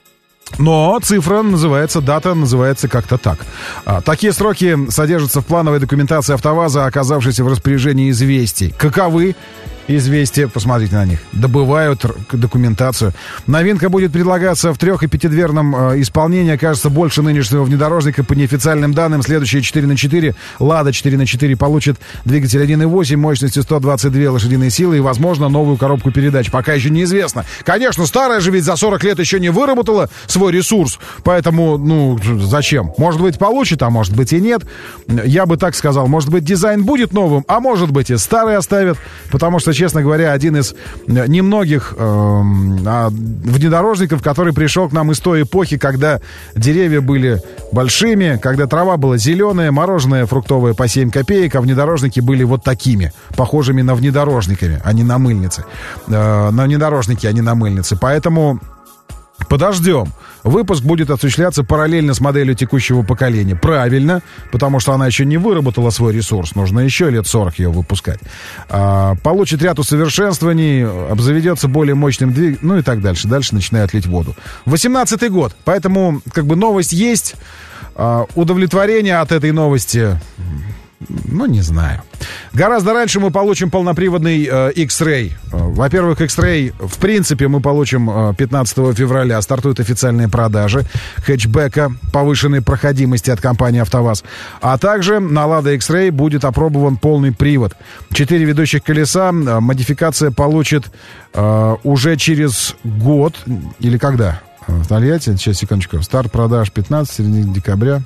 Но цифра называется, дата называется как-то так. А, такие сроки содержатся в плановой документации АвтоВАЗа, оказавшейся в распоряжении «Известий». Каковы «Известия»? Посмотрите на них. Добывают документацию. Новинка будет предлагаться в трех- и пятидверном э, исполнении. Кажется, больше нынешнего внедорожника. По неофициальным данным, следующие четыре на четыре Лада четыре на четыре получит двигатель один и восемь мощностью сто двадцать две лошадиные силы и, возможно, новую коробку передач. Пока еще неизвестно. Конечно, старая же ведь за сорок лет еще не выработала свой ресурс. Поэтому, ну, зачем? Может быть, получит, а может быть и нет. Я бы так сказал. Может быть, дизайн будет новым, а может быть и старый оставят. Потому что, честно говоря, один из немногих э, внедорожников, который пришел к нам из той эпохи, когда деревья были большими, когда трава была зеленая, мороженое фруктовое по семь копеек, а внедорожники были вот такими, похожими на внедорожниками, а не на мыльницы. Э, на внедорожники, а не на мыльницы. Поэтому подождем. Выпуск будет осуществляться параллельно с моделью текущего поколения. Правильно, потому что она еще не выработала свой ресурс. Нужно еще лет сорок ее выпускать. А, получит ряд усовершенствований, обзаведется более мощным двигателем, ну и так дальше. Дальше начинают лить воду. восемнадцатый год, поэтому как бы новость есть. А, удовлетворение от этой новости, ну, не знаю. Гораздо раньше мы получим полноприводный э, X-Ray. Во-первых, X-Ray, в принципе, мы получим э, пятнадцатого февраля. Стартуют официальные продажи хэтчбека повышенной проходимости от компании «АвтоВАЗ». А также на Lada X-Ray будет опробован полный привод. Четыре ведущих колеса. Э, модификация получит э, уже через год. Или когда? В Тольятти. Сейчас, секундочку. Старт продаж пятнадцатого декабря.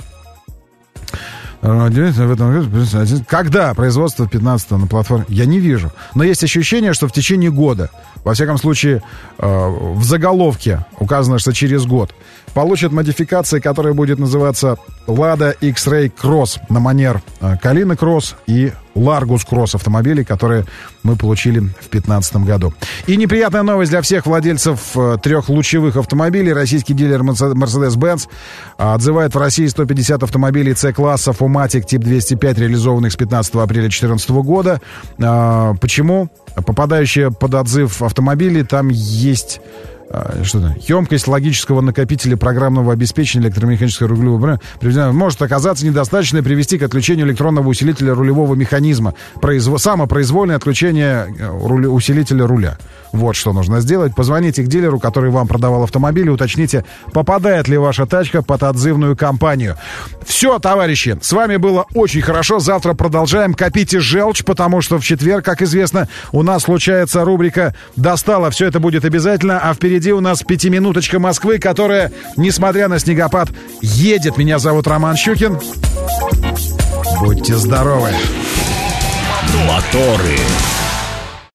В этом... Когда производство пятнадцатого на платформе? Я не вижу. Но есть ощущение, что в течение года, во всяком случае, в заголовке указано, что через год, получат модификации, которая будет называться Lada X-Ray Cross на манер Калина Cross и Largus Cross автомобилей, которые мы получили в две тысячи пятнадцатом году. И неприятная новость для всех владельцев трех лучевых автомобилей. Российский дилер Mercedes-Benz отзывает в России сто пятьдесят автомобилей С-класса Fumatic тип двести пять, реализованных с пятнадцатого апреля две тысячи четырнадцатого года. Почему? Попадающие под отзыв автомобили, там есть... Что-то. Емкость логического накопителя программного обеспечения электромеханического рулевого может оказаться недостаточной и привести к отключению электронного усилителя рулевого механизма. Произво... Самопроизвольное отключение руля... усилителя руля. Вот что нужно сделать. Позвоните к дилеру, который вам продавал автомобиль, и уточните, попадает ли ваша тачка под отзывную кампанию. Все, товарищи, с вами было очень хорошо. Завтра продолжаем. Копите желчь, потому что в четверг, как известно, у нас случается рубрика «Достала». Все это будет обязательно, а впереди Впереди у нас пятиминуточка Москвы, которая, несмотря на снегопад, едет. Меня зовут Роман Щукин. Будьте здоровы. Моторы.